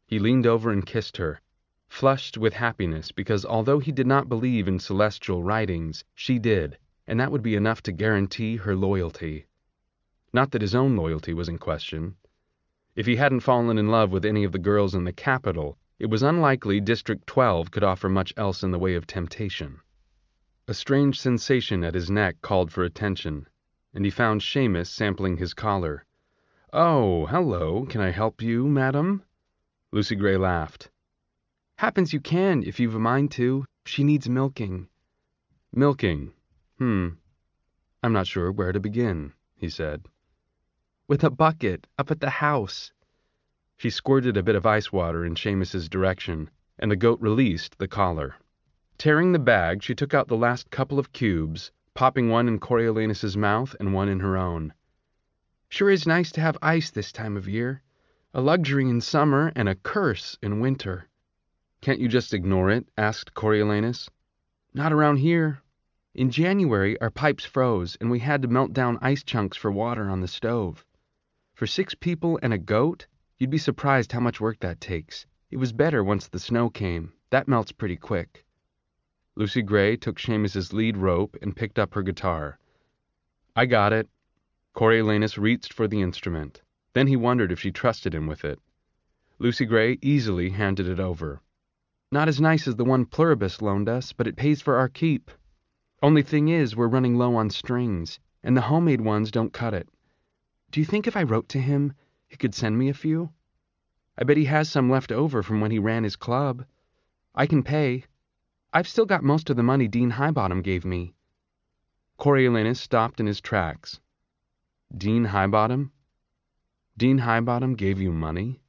He leaned over and kissed her, flushed with happiness because although he did not believe in celestial writings, she did, and that would be enough to guarantee her loyalty. Not that his own loyalty was in question. If he hadn't fallen in love with any of the girls in the capital, it was unlikely District 12 could offer much else in the way of temptation. A strange sensation at his neck called for attention, and he found Seamus sampling his collar. "Oh, hello. Can I help you, madam?" Lucy Gray laughed. Happens you can, if you've a mind to. She needs milking. Milking? I'm not sure where to begin, he said. With a bucket, up at the house. She squirted a bit of ice water in Seamus's direction, and the goat released the collar. Tearing the bag, she took out the last couple of cubes, popping one in Coriolanus's mouth and one in her own. Sure is nice to have ice this time of year. A luxury in summer and a curse in winter. Can't you just ignore it? Asked Coriolanus. Not around here. In January, our pipes froze, and we had to melt down ice chunks for water on the stove. For 6 people and a goat, you'd be surprised how much work that takes. It was better once the snow came. That melts pretty quick. Lucy Gray took Seamus's lead rope and picked up her guitar. I got it. Coriolanus reached for the instrument. Then he wondered if she trusted him with it. Lucy Gray easily handed it over. Not as nice as the one Pluribus loaned us, but it pays for our keep. Only thing is, we're running low on strings, and the homemade ones don't cut it. Do you think if I wrote to him, he could send me a few? I bet he has some left over from when he ran his club. I can pay. I've still got most of the money Dean Highbottom gave me. Coriolanus stopped in his tracks. Dean Highbottom? Dean Highbottom gave you money?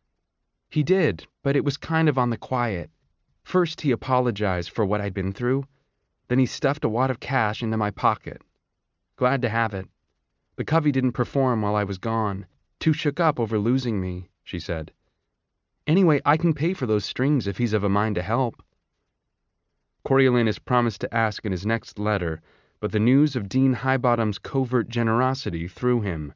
He did, but it was kind of on the quiet. First he apologized for what I'd been through. Then he stuffed a wad of cash into my pocket. Glad to have it. The covey didn't perform while I was gone. Too shook up over losing me, she said. Anyway, I can pay for those strings if he's of a mind to help. Coriolanus promised to ask in his next letter, but the news of Dean Highbottom's covert generosity threw him.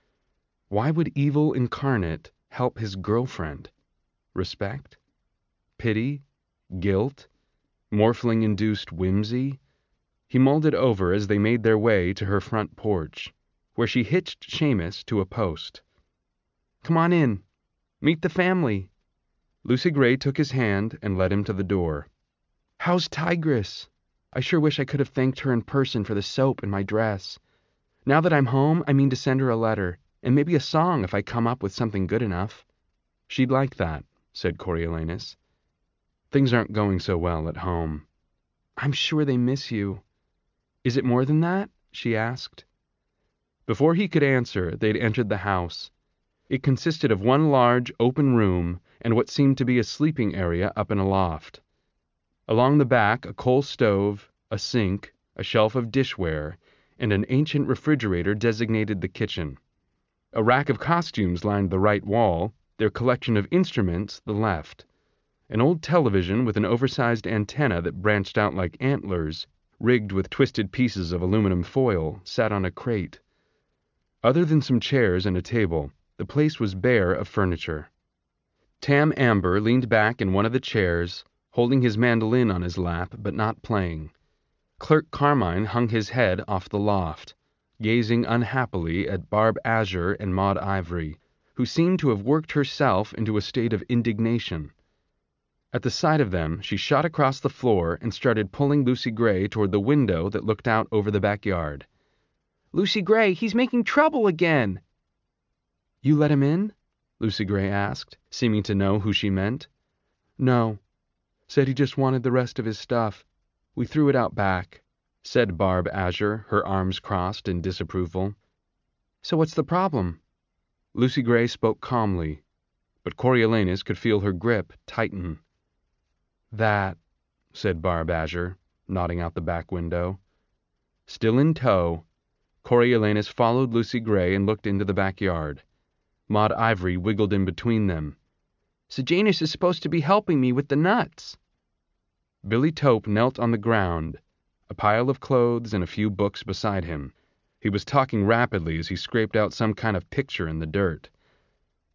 Why would evil incarnate help his girlfriend? Respect? Pity? Guilt? Morphling-induced whimsy? He mulled it over as they made their way to her front porch, where she hitched Seamus to a post. Come on in. Meet the family. Lucy Gray took his hand and led him to the door. How's Tigress? I sure wish I could have thanked her in person for the soap and my dress. Now that I'm home, I mean to send her a letter, and maybe a song if I come up with something good enough. She'd like that, said Coriolanus. Things aren't going so well at home. I'm sure they miss you. Is it more than that? She asked. Before he could answer, they'd entered the house. It consisted of one large, open room and what seemed to be a sleeping area up in a loft. Along the back, a coal stove, a sink, a shelf of dishware, and an ancient refrigerator designated the kitchen. A rack of costumes lined the right wall, their collection of instruments the left. An old television with an oversized antenna that branched out like antlers, rigged with twisted pieces of aluminum foil, sat on a crate. Other than some chairs and a table, the place was bare of furniture. Tam Amber leaned back in one of the chairs, holding his mandolin on his lap but not playing. Clerk Carmine hung his head off the loft, gazing unhappily at Barb Azure and Maud Ivory, who seemed to have worked herself into a state of indignation. At the sight of them, she shot across the floor and started pulling Lucy Gray toward the window that looked out over the backyard. Lucy Gray, he's making trouble again! You let him in? Lucy Gray asked, seeming to know who she meant. No. Said he just wanted the rest of his stuff. We threw it out back, said Barb Azure, her arms crossed in disapproval. So what's the problem? Lucy Gray spoke calmly, but Coriolanus could feel her grip tighten. That, said Barb Azure, nodding out the back window. Still in tow, Coriolanus followed Lucy Gray and looked into the backyard. Maud Ivory wiggled in between them. Sejanus is supposed to be helping me with the nuts. Billy Tope knelt on the ground, a pile of clothes and a few books beside him. He was talking rapidly as he scraped out some kind of picture in the dirt.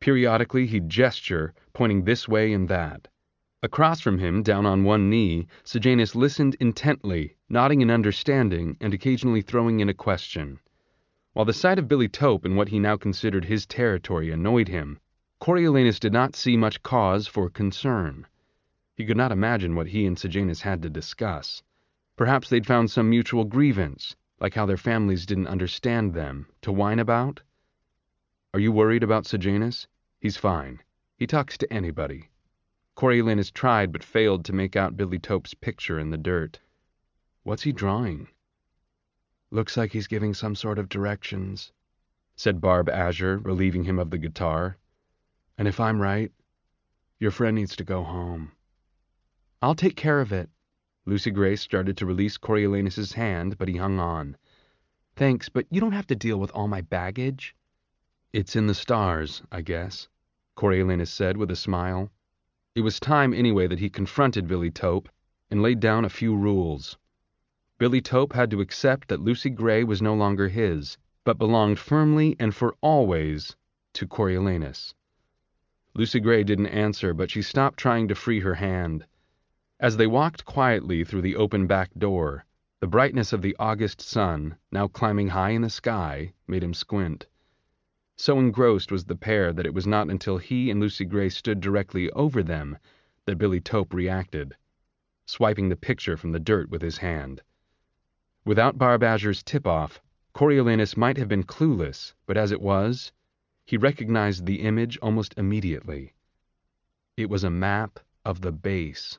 Periodically he'd gesture, pointing this way and that. Across from him, down on one knee, Sejanus listened intently, nodding in understanding and occasionally throwing in a question. While the sight of Billy Tope in what he now considered his territory annoyed him, Coriolanus did not see much cause for concern. He could not imagine what he and Sejanus had to discuss. Perhaps they'd found some mutual grievance, like how their families didn't understand them, to whine about? Are you worried about Sejanus? He's fine. He talks to anybody. Coriolanus tried but failed to make out Billy Tope's picture in the dirt. What's he drawing? Looks like he's giving some sort of directions, said Barb Azure, relieving him of the guitar. And if I'm right, your friend needs to go home. I'll take care of it. Lucy Gray started to release Coriolanus's hand, but he hung on. Thanks, but you don't have to deal with all my baggage. It's in the stars, I guess, Coriolanus said with a smile. It was time anyway that he confronted Billy Tope and laid down a few rules. Billy Tope had to accept that Lucy Gray was no longer his, but belonged firmly and for always to Coriolanus. Lucy Gray didn't answer, but she stopped trying to free her hand. As they walked quietly through the open back door, the brightness of the August sun, now climbing high in the sky, made him squint. So engrossed was the pair that it was not until he and Lucy Gray stood directly over them that Billy Tope reacted, swiping the picture from the dirt with his hand. Without Barb Azure's tip-off, Coriolanus might have been clueless, but as it was, he recognized the image almost immediately. It was a map of the base.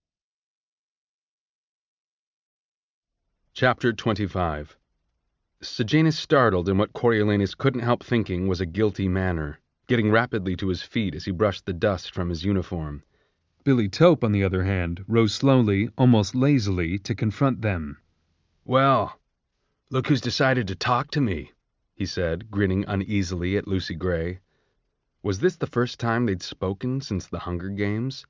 Chapter 25. Sejanus startled in what Coriolanus couldn't help thinking was a guilty manner, getting rapidly to his feet as he brushed the dust from his uniform. Billy Tope, on the other hand, rose slowly, almost lazily, to confront them. Well, look who's decided to talk to me, he said, grinning uneasily at Lucy Gray. Was this the first time they'd spoken since the Hunger Games?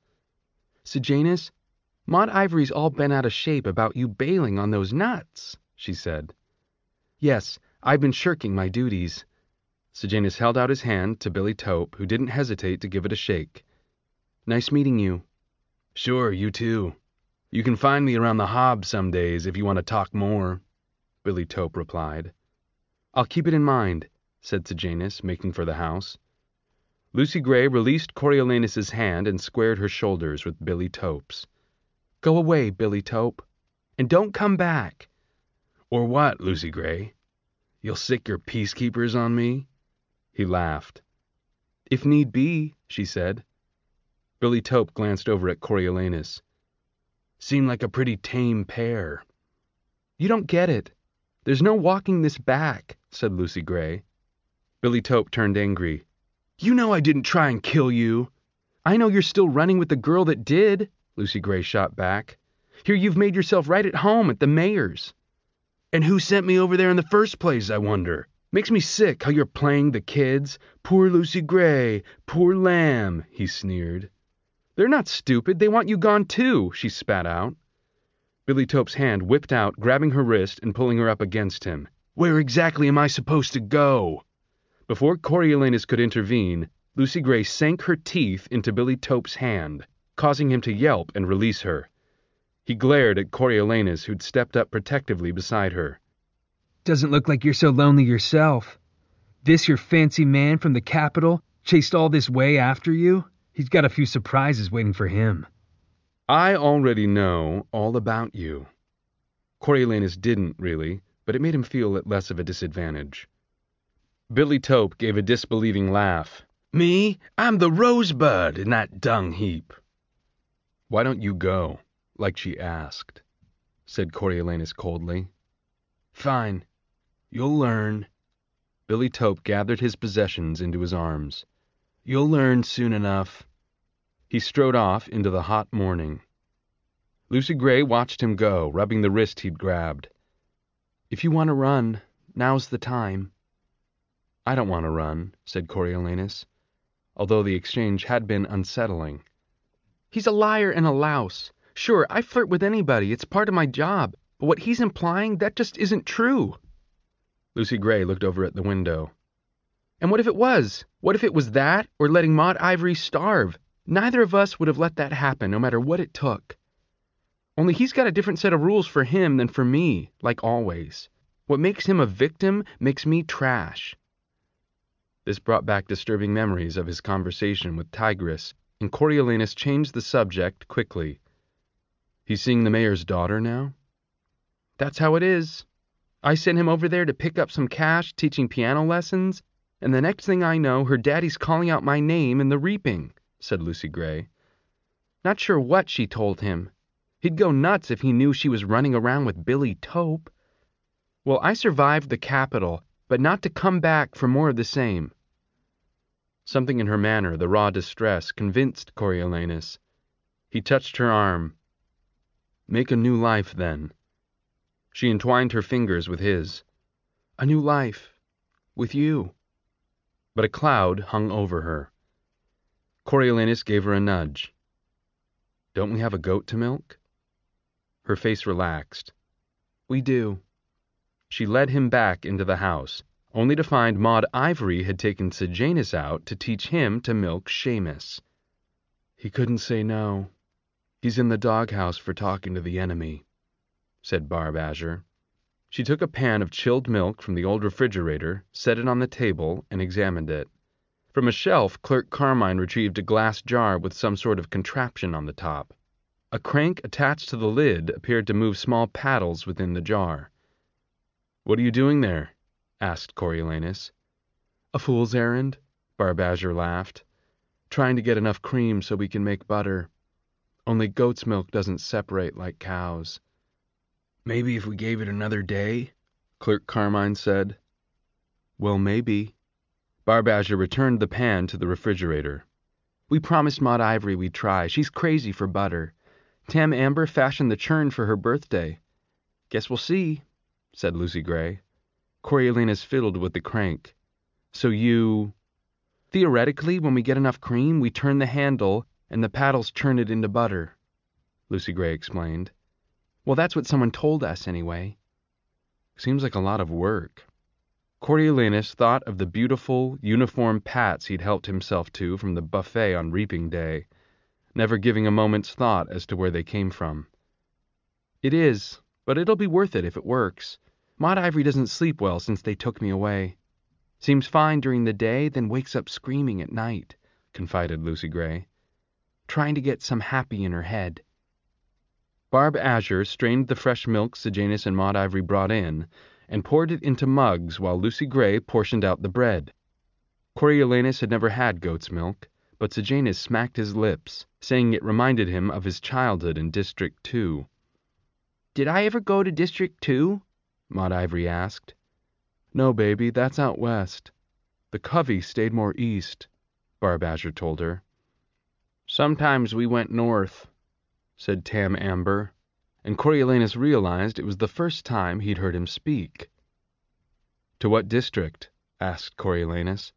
Sejanus, Maud Ivory's all bent out of shape about you bailing on those nuts, she said. Yes, I've been shirking my duties. Sejanus held out his hand to Billy Tope, who didn't hesitate to give it a shake. Nice meeting you. Sure, you too. You can find me around the Hob some days if you want to talk more, Billy Tope replied. I'll keep it in mind, said Sejanus, making for the house. Lucy Gray released Coriolanus's hand and squared her shoulders with Billy Tope's. Go away, Billy Tope, and don't come back. Or what, Lucy Gray? You'll sick your peacekeepers on me? He laughed. If need be, she said. Billy Tope glanced over at Coriolanus. Seem like a pretty tame pair. You don't get it. There's no walking this back, said Lucy Gray. Billy Tope turned angry. You know I didn't try and kill you. I know you're still running with the girl that did, Lucy Gray shot back. Here you've made yourself right at home at the mayor's. And who sent me over there in the first place, I wonder? Makes me sick how you're playing the kids. Poor Lucy Gray, poor lamb, he sneered. They're not stupid. They want you gone too, she spat out. Billy Tope's hand whipped out, grabbing her wrist and pulling her up against him. Where exactly am I supposed to go? Before Coriolanus could intervene, Lucy Gray sank her teeth into Billy Tope's hand, causing him to yelp and release her. He glared at Coriolanus, who'd stepped up protectively beside her. Doesn't look like you're so lonely yourself. This your fancy man from the capital chased all this way after you? He's got a few surprises waiting for him. I already know all about you. Coriolanus didn't, really, but it made him feel at less of a disadvantage. Billy Tope gave a disbelieving laugh. Me? I'm the rosebud in that dung heap. Why don't you go, like she asked, said Coriolanus coldly. Fine. You'll learn. Billy Tope gathered his possessions into his arms. You'll learn soon enough. He strode off into the hot morning. Lucy Gray watched him go, rubbing the wrist he'd grabbed. If you want to run, now's the time. I don't want to run, said Coriolanus, although the exchange had been unsettling. He's a liar and a louse. Sure, I flirt with anybody, it's part of my job, but what he's implying, that just isn't true. Lucy Gray looked over at the window. And what if it was? What if it was that, or letting Maude Ivory starve? Neither of us would have let that happen, no matter what it took. Only he's got a different set of rules for him than for me, like always. What makes him a victim makes me trash. This brought back disturbing memories of his conversation with Tigris, and Coriolanus changed the subject quickly. He's seeing the mayor's daughter now? That's how it is. I sent him over there to pick up some cash teaching piano lessons, and the next thing I know, her daddy's calling out my name in the reaping, said Lucy Gray. Not sure what she told him. He'd go nuts if he knew she was running around with Billy Tope. Well, I survived the Capitol, but not to come back for more of the same. Something in her manner, the raw distress, convinced Coriolanus. He touched her arm. Make a new life, then. She entwined her fingers with his. A new life. With you. But a cloud hung over her. Coriolanus gave her a nudge. Don't we have a goat to milk? Her face relaxed. We do. She led him back into the house, only to find Maude Ivory had taken Sejanus out to teach him to milk Seamus. He couldn't say no. He's in the doghouse for talking to the enemy, said Barb Azure. She took a pan of chilled milk from the old refrigerator, set it on the table, and examined it. From a shelf, Clerk Carmine retrieved a glass jar with some sort of contraption on the top. A crank attached to the lid appeared to move small paddles within the jar. What are you doing there? Asked Coriolanus. A fool's errand, Barb Azure laughed. Trying to get enough cream so we can make butter. Only goat's milk doesn't separate like cows. Maybe if we gave it another day, Clerk Carmine said. Well, maybe. Barb Azure returned the pan to the refrigerator. We promised Maude Ivory we'd try. She's crazy for butter. Tam Amber fashioned the churn for her birthday. Guess we'll see, said Lucy Gray. Coriolanus fiddled with the crank. So you... Theoretically, when we get enough cream, we turn the handle and the paddles churn it into butter, Lucy Gray explained. Well, that's what someone told us, anyway. Seems like a lot of work. Coriolanus thought of the beautiful, uniform pats he'd helped himself to from the buffet on reaping day, never giving a moment's thought as to where they came from. It is, but it'll be worth it if it works. Maude Ivory doesn't sleep well since they took me away. Seems fine during the day, then wakes up screaming at night, confided Lucy Gray. Trying to get some happy in her head. Barb Azure strained the fresh milk Sejanus and Maude Ivory brought in, and poured it into mugs while Lucy Gray portioned out the bread. Coriolanus had never had goat's milk, but Sejanus smacked his lips, saying it reminded him of his childhood in District 2. Did I ever go to District 2? Maude Ivory asked. No, baby, that's out west. The covey stayed more east, Barb Azure told her. Sometimes we went north, said Tam Amber, and Coriolanus realized it was the first time he'd heard him speak. To what district? Asked Coriolanus.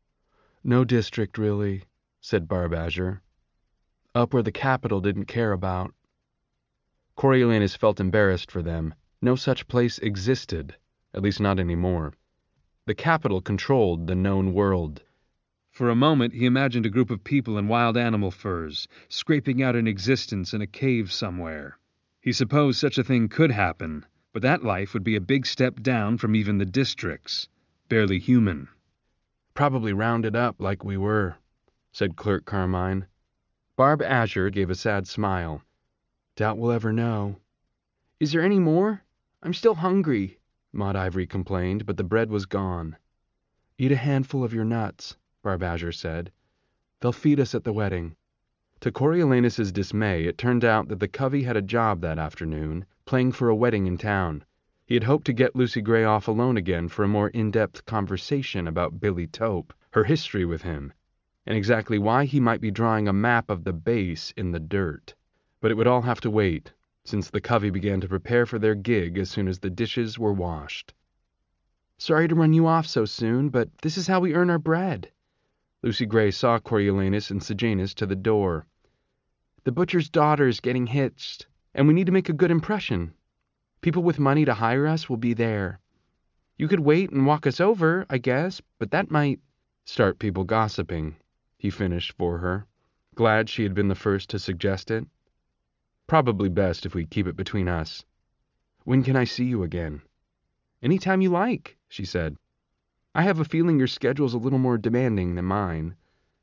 No district, really, said Barb Azure. Up where the Capitol didn't care about. Coriolanus felt embarrassed for them. No such place existed, at least not anymore. The Capitol controlled the known world. For a moment he imagined a group of people in wild animal furs, scraping out an existence in a cave somewhere. He supposed such a thing could happen, but that life would be a big step down from even the districts. Barely human. Probably rounded up like we were, said Clerk Carmine. Barb Azure gave a sad smile. Doubt we'll ever know. Is there any more? I'm still hungry, Maude Ivory complained, but the bread was gone. Eat a handful of your nuts, Barb Azure said. They'll feed us at the wedding. To Coriolanus's dismay, it turned out that the covey had a job that afternoon, playing for a wedding in town. He had hoped to get Lucy Gray off alone again for a more in-depth conversation about Billy Tope, her history with him, and exactly why he might be drawing a map of the base in the dirt. But it would all have to wait, since the covey began to prepare for their gig as soon as the dishes were washed. Sorry to run you off so soon, but this is how we earn our bread. Lucy Gray saw Coriolanus and Sejanus to the door. The butcher's daughter's getting hitched, and we need to make a good impression. People with money to hire us will be there. You could wait and walk us over, I guess, but that might... Start people gossiping, he finished for her, glad she had been the first to suggest it. Probably best if we keep it between us. When can I see you again? Any time you like, she said. I have a feeling your schedule's a little more demanding than mine.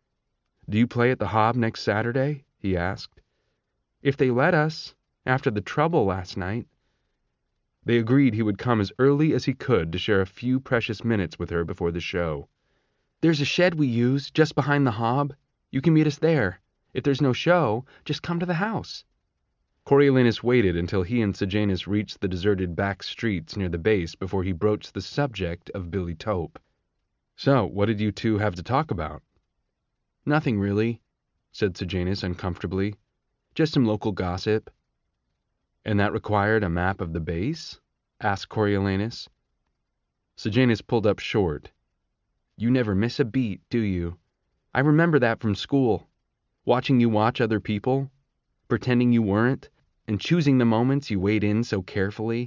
Do you play at the Hob next Saturday? He asked. If they let us, after the trouble last night. They agreed he would come as early as he could to share a few precious minutes with her before the show. There's a shed we use just behind the Hob. You can meet us there. If there's no show, just come to the house. Coriolanus waited until he and Sejanus reached the deserted back streets near the base before he broached the subject of Billy Tope. So, what did you two have to talk about? Nothing really, said Sejanus uncomfortably. Just some local gossip. And that required a map of the base? Asked Coriolanus. Sejanus pulled up short. You never miss a beat, do you? I remember that from school. Watching you watch other people, pretending you weren't, and choosing the moments you weighed in so carefully.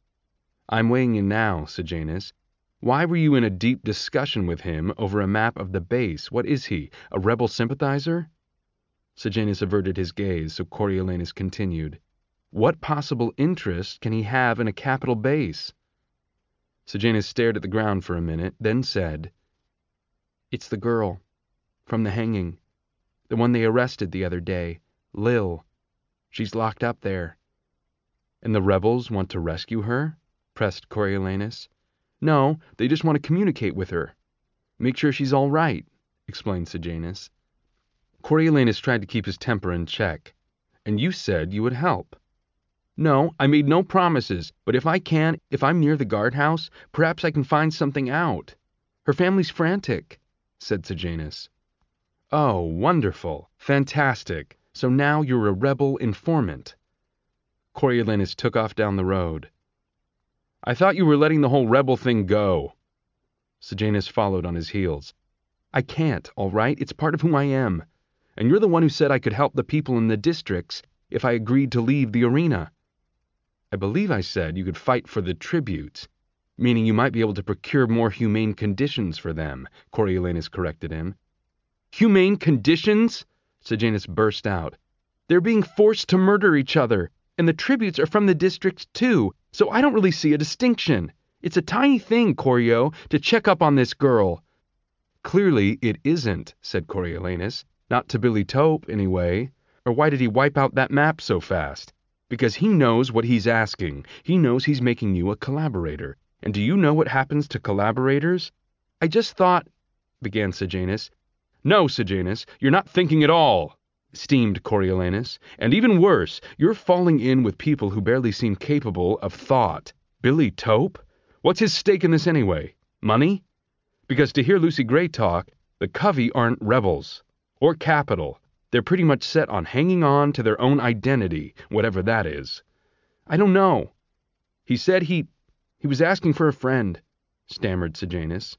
I'm weighing in now, Sejanus. Why were you in a deep discussion with him over a map of the base? What is he, a rebel sympathizer? Sejanus averted his gaze, so Coriolanus continued. What possible interest can he have in a capital base? Sejanus stared at the ground for a minute, then said, It's the girl. From the hanging. The one they arrested the other day. Lil. She's locked up there. And the rebels want to rescue her? Pressed Coriolanus. No, they just want to communicate with her. Make sure she's all right, explained Sejanus. Coriolanus tried to keep his temper in check. And you said you would help. No, I made no promises, but if I'm near the guardhouse, perhaps I can find something out. Her family's frantic, said Sejanus. Oh, wonderful, fantastic. So now you're a rebel informant. Coriolanus took off down the road. I thought you were letting the whole rebel thing go. Sejanus followed on his heels. I can't, all right? It's part of who I am. And you're the one who said I could help the people in the districts if I agreed to leave the arena. I believe I said you could fight for the tributes, meaning you might be able to procure more humane conditions for them, Coriolanus corrected him. Humane conditions? Sejanus burst out. They're being forced to murder each other, and the tributes are from the districts too, so I don't really see a distinction. It's a tiny thing, Corio, to check up on this girl. Clearly it isn't, said Coriolanus. Not to Billy Tope, anyway. Or why did he wipe out that map so fast? Because he knows what he's asking. He knows he's making you a collaborator. And do you know what happens to collaborators? I just thought, began Sejanus. No, Sejanus, you're not thinking at all, steamed Coriolanus. And even worse, you're falling in with people who barely seem capable of thought. Billy Tope? What's his stake in this anyway? Money? Because to hear Lucy Gray talk, the Covey aren't rebels. Or capital. They're pretty much set on hanging on to their own identity, whatever that is. I don't know. He said he was asking for a friend, stammered Sejanus.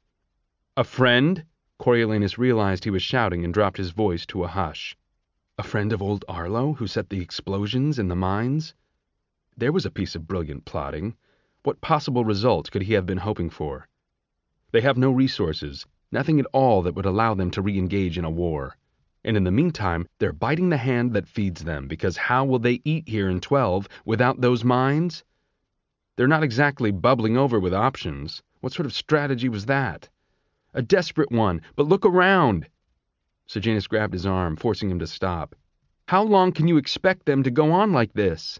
A friend? Coriolanus realized he was shouting and dropped his voice to a hush. A friend of old Arlo, who set the explosions in the mines? There was a piece of brilliant plotting. What possible result could he have been hoping for? They have no resources, nothing at all that would allow them to re-engage in a war. And in the meantime, they're biting the hand that feeds them, because how will they eat here in 12 without those mines? They're not exactly bubbling over with options. What sort of strategy was that? A desperate one, but look around. Sejanus grabbed his arm, forcing him to stop. How long can you expect them to go on like this?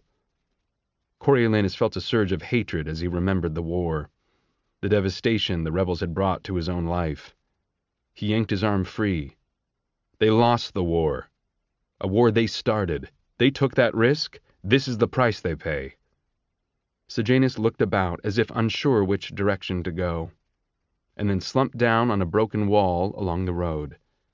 Coriolanus felt a surge of hatred as he remembered the war, the devastation the rebels had brought to his own life. He yanked his arm free. They lost the war. A war they started. They took that risk. This is the price they pay. Sejanus looked about as if unsure which direction to go, and then slumped down on a broken wall along the road.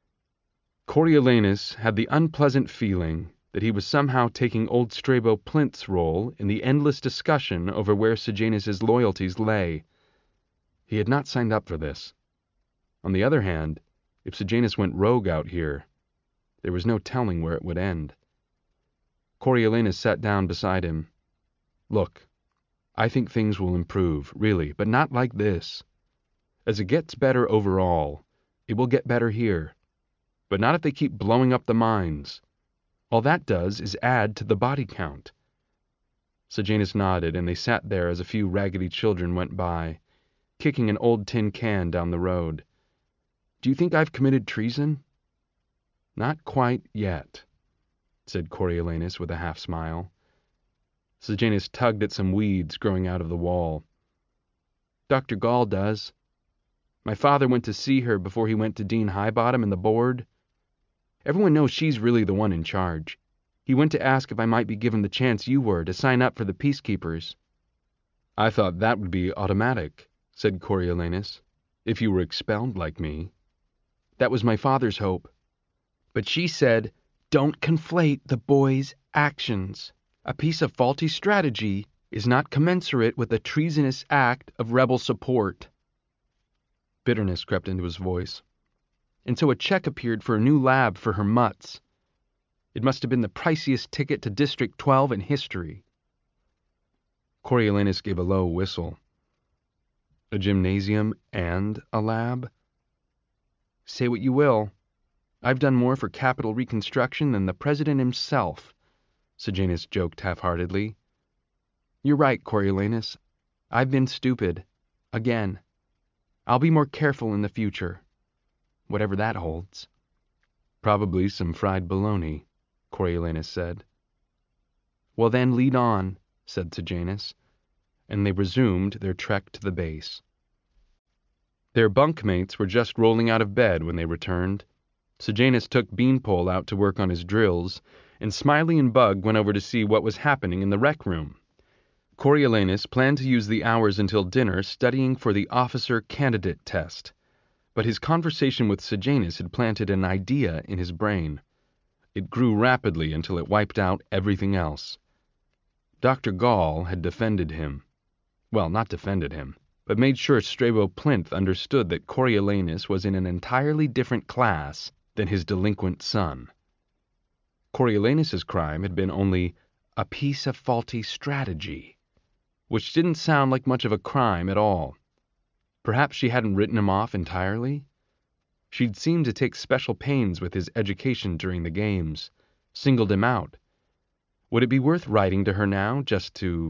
Coriolanus had the unpleasant feeling that he was somehow taking old Strabo Plint's role in the endless discussion over where Sejanus's loyalties lay. He had not signed up for this. On the other hand, if Sejanus went rogue out here, there was no telling where it would end. Coriolanus sat down beside him. Look, I think things will improve, really, but not like this. As it gets better overall, It will get better here. But not if they keep blowing up the mines. All that does is add to the body count." Sejanus nodded, and they sat there as a few raggedy children went by, kicking an old tin can down the road. "Do you think I've committed treason?" "Not quite yet," said Coriolanus with a half-smile. Sejanus tugged at some weeds growing out of the wall. "Dr. Gall does. My father went to see her before he went to Dean Highbottom and the board. Everyone knows she's really the one in charge. He went to ask if I might be given the chance you were to sign up for the Peacekeepers." "I thought that would be automatic," said Coriolanus, "if you were expelled like me." "That was my father's hope. But she said, 'Don't conflate the boy's actions. A piece of faulty strategy is not commensurate with a treasonous act of rebel support.'" Bitterness crept into his voice. "And so a check appeared for a new lab for her mutts. It must have been the priciest ticket to District 12 in history." Coriolanus gave a low whistle. "A gymnasium and a lab?" "Say what you will. I've done more for capital reconstruction than the president himself," Sejanus joked half-heartedly. "You're right, Coriolanus. I've been stupid. Again. I'll be more careful in the future. Whatever that holds." "Probably some fried bologna," Coriolanus said. "Well then, lead on," said Sejanus, and they resumed their trek to the base. Their bunkmates were just rolling out of bed when they returned. Sejanus took Beanpole out to work on his drills, and Smiley and Bug went over to see what was happening in the rec room. Coriolanus planned to use the hours until dinner studying for the officer candidate test, but his conversation with Sejanus had planted an idea in his brain. It grew rapidly until it wiped out everything else. Dr. Gall had defended him. Well, not defended him, but made sure Strabo Plinth understood that Coriolanus was in an entirely different class than his delinquent son. Coriolanus's crime had been only a piece of faulty strategy, which didn't sound like much of a crime at all. Perhaps she hadn't written him off entirely? She'd seemed to take special pains with his education during the games, singled him out. Would it be worth writing to her now, just to,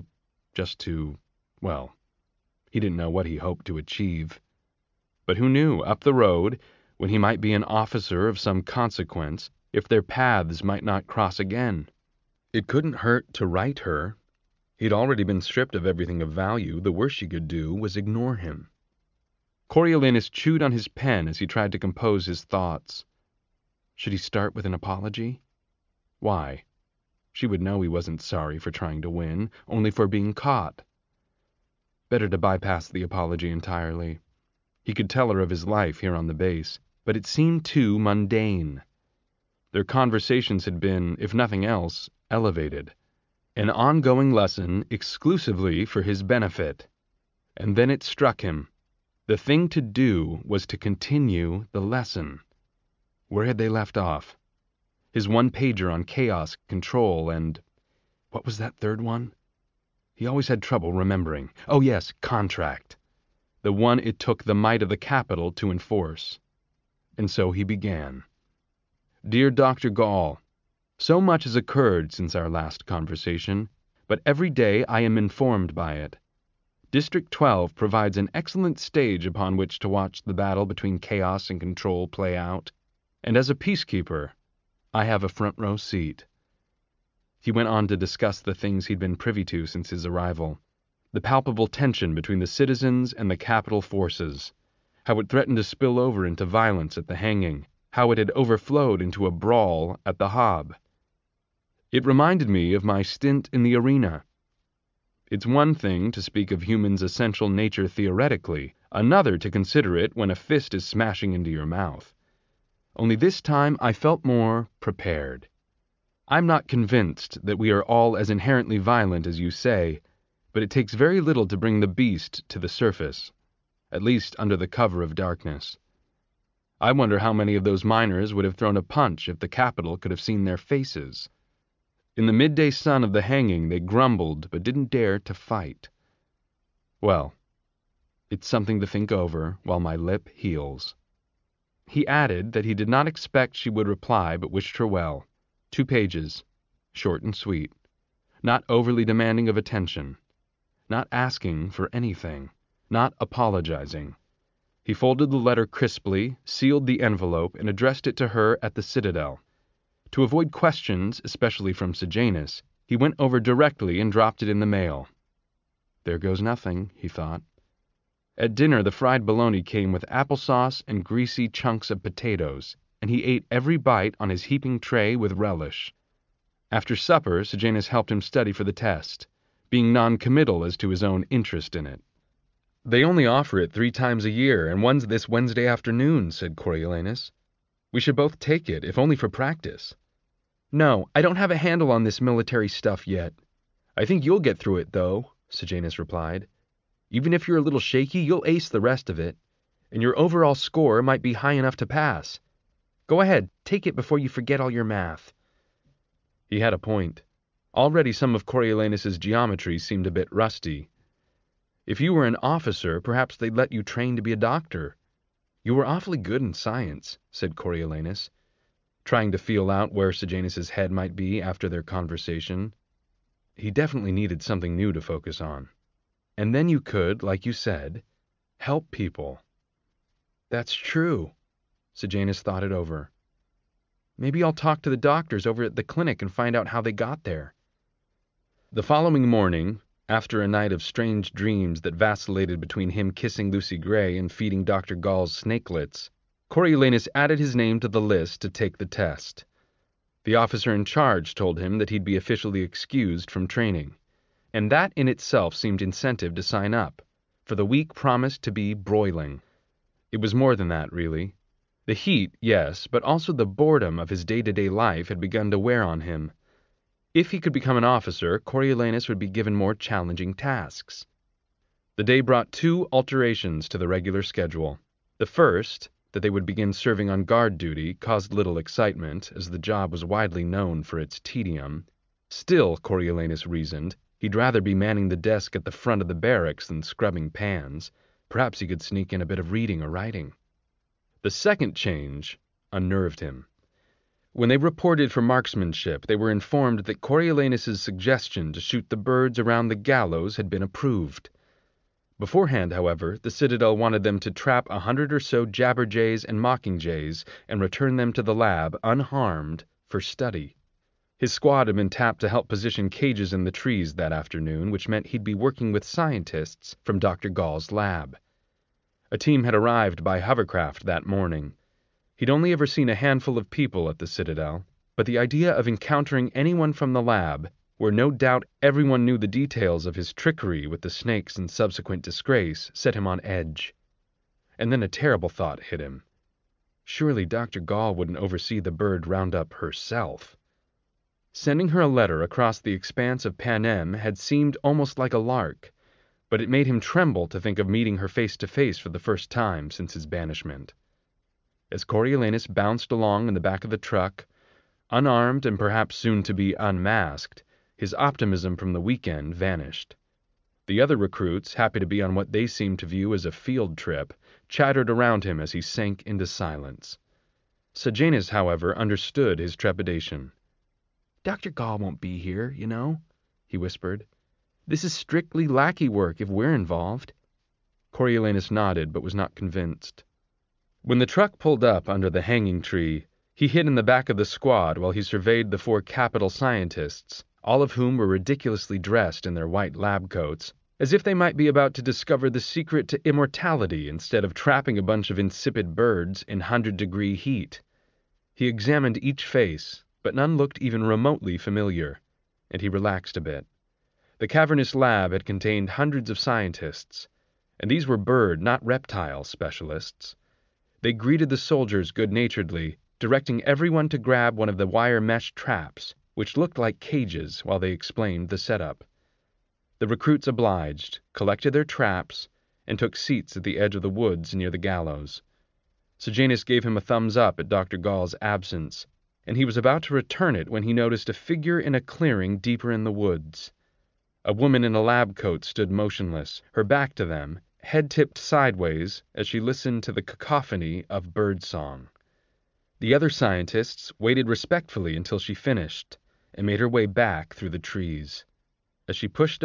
well, he didn't know what he hoped to achieve. But who knew, up the road, when he might be an officer of some consequence, if their paths might not cross again? It couldn't hurt to write her. He'd already been stripped of everything of value. The worst she could do was ignore him. Coriolanus chewed on his pen as he tried to compose his thoughts. Should he start with an apology? Why? She would know he wasn't sorry for trying to win, only for being caught. Better to bypass the apology entirely. He could tell her of his life here on the base, but it seemed too mundane. Their conversations had been, if nothing else, elevated. An ongoing lesson exclusively for his benefit. And then it struck him. The thing to do was to continue the lesson. Where had they left off? His one-pager on chaos control and... what was that third one? He always had trouble remembering. Oh yes, contract. The one it took the might of the capital to enforce. And so he began. Dear Dr. Gall, so much has occurred since our last conversation, but every day I am informed by it. District 12 provides an excellent stage upon which to watch the battle between chaos and control play out, and as a peacekeeper, I have a front-row seat. He went on to discuss the things he'd been privy to since his arrival, the palpable tension between the citizens and the capital forces, how it threatened to spill over into violence at the hanging, how it had overflowed into a brawl at the Hob. It reminded me of my stint in the arena. It's one thing to speak of humans' essential nature theoretically, another to consider it when a fist is smashing into your mouth. Only this time I felt more prepared. I'm not convinced that we are all as inherently violent as you say, but it takes very little to bring the beast to the surface, at least under the cover of darkness. I wonder how many of those miners would have thrown a punch if the capital could have seen their faces. In the midday sun of the hanging, they grumbled but didn't dare to fight. Well, it's something to think over while my lip heals. He added that he did not expect she would reply, but wished her well. 2 pages, short and sweet. Not overly demanding of attention. Not asking for anything. Not apologizing. He folded the letter crisply, sealed the envelope, and addressed it to her at the Citadel. To avoid questions, especially from Sejanus, he went over directly and dropped it in the mail. There goes nothing, he thought. At dinner, the fried bologna came with applesauce and greasy chunks of potatoes, and he ate every bite on his heaping tray with relish. After supper, Sejanus helped him study for the test, being non-committal as to his own interest in it. "They only offer it 3 times a year, and one's this Wednesday afternoon," said Coriolanus. "We should both take it, if only for practice." "No, I don't have a handle on this military stuff yet." "I think you'll get through it, though," Sejanus replied. "Even if you're a little shaky, you'll ace the rest of it, and your overall score might be high enough to pass. Go ahead, take it before you forget all your math." He had a point. Already some of Coriolanus's geometry seemed a bit rusty. "If you were an officer, perhaps they'd let you train to be a doctor. You were awfully good in science," said Coriolanus, trying to feel out where Sejanus's head might be after their conversation. He definitely needed something new to focus on. "And then you could, like you said, help people." "That's true." Sejanus thought it over. "Maybe I'll talk to the doctors over at the clinic and find out how they got there." The following morning, after a night of strange dreams that vacillated between him kissing Lucy Gray and feeding Dr. Gall's snakelets, Coriolanus added his name to the list to take the test. The officer in charge told him that he'd be officially excused from training, and that in itself seemed incentive to sign up, for the week promised to be broiling. It was more than that, really. The heat, yes, but also the boredom of his day-to-day life had begun to wear on him. If he could become an officer, Coriolanus would be given more challenging tasks. The day brought 2 alterations to the regular schedule. The first, that they would begin serving on guard duty, caused little excitement, as the job was widely known for its tedium. Still, Coriolanus reasoned, he'd rather be manning the desk at the front of the barracks than scrubbing pans. Perhaps he could sneak in a bit of reading or writing. The second change unnerved him. When they reported for marksmanship, they were informed that Coriolanus's suggestion to shoot the birds around the gallows had been approved. Beforehand, however, the Citadel wanted them to trap 100 or so jabberjays and mockingjays and return them to the lab, unharmed, for study. His squad had been tapped to help position cages in the trees that afternoon, which meant he'd be working with scientists from Dr. Gall's lab. A team had arrived by hovercraft that morning. He'd only ever seen a handful of people at the Citadel, but the idea of encountering anyone from the lab, where no doubt everyone knew the details of his trickery with the snakes and subsequent disgrace, set him on edge. And then a terrible thought hit him. Surely Dr. Gall wouldn't oversee the bird roundup herself. Sending her a letter across the expanse of Panem had seemed almost like a lark, but it made him tremble to think of meeting her face to face for the first time since his banishment. As Coriolanus bounced along in the back of the truck, unarmed and perhaps soon to be unmasked, his optimism from the weekend vanished. The other recruits, happy to be on what they seemed to view as a field trip, chattered around him as he sank into silence. Sejanus, however, understood his trepidation. "Dr. Gall won't be here, you know," he whispered. "This is strictly lackey work if we're involved." Coriolanus nodded, but was not convinced. When the truck pulled up under the hanging tree, he hid in the back of the squad while he surveyed the 4 capital scientists, all of whom were ridiculously dressed in their white lab coats, as if they might be about to discover the secret to immortality instead of trapping a bunch of insipid birds in 100-degree heat. He examined each face, but none looked even remotely familiar, and he relaxed a bit. The cavernous lab had contained hundreds of scientists, and these were bird, not reptile, specialists. They greeted the soldiers good-naturedly, directing everyone to grab one of the wire mesh traps, which looked like cages, while they explained the setup. The recruits obliged, collected their traps, and took seats at the edge of the woods near the gallows. Sejanus gave him a thumbs up at Dr. Gall's absence, and he was about to return it when he noticed a figure in a clearing deeper in the woods. A woman in a lab coat stood motionless, her back to them, head tipped sideways as she listened to the cacophony of bird song. The other scientists waited respectfully until she finished and made her way back through the trees. As she pushed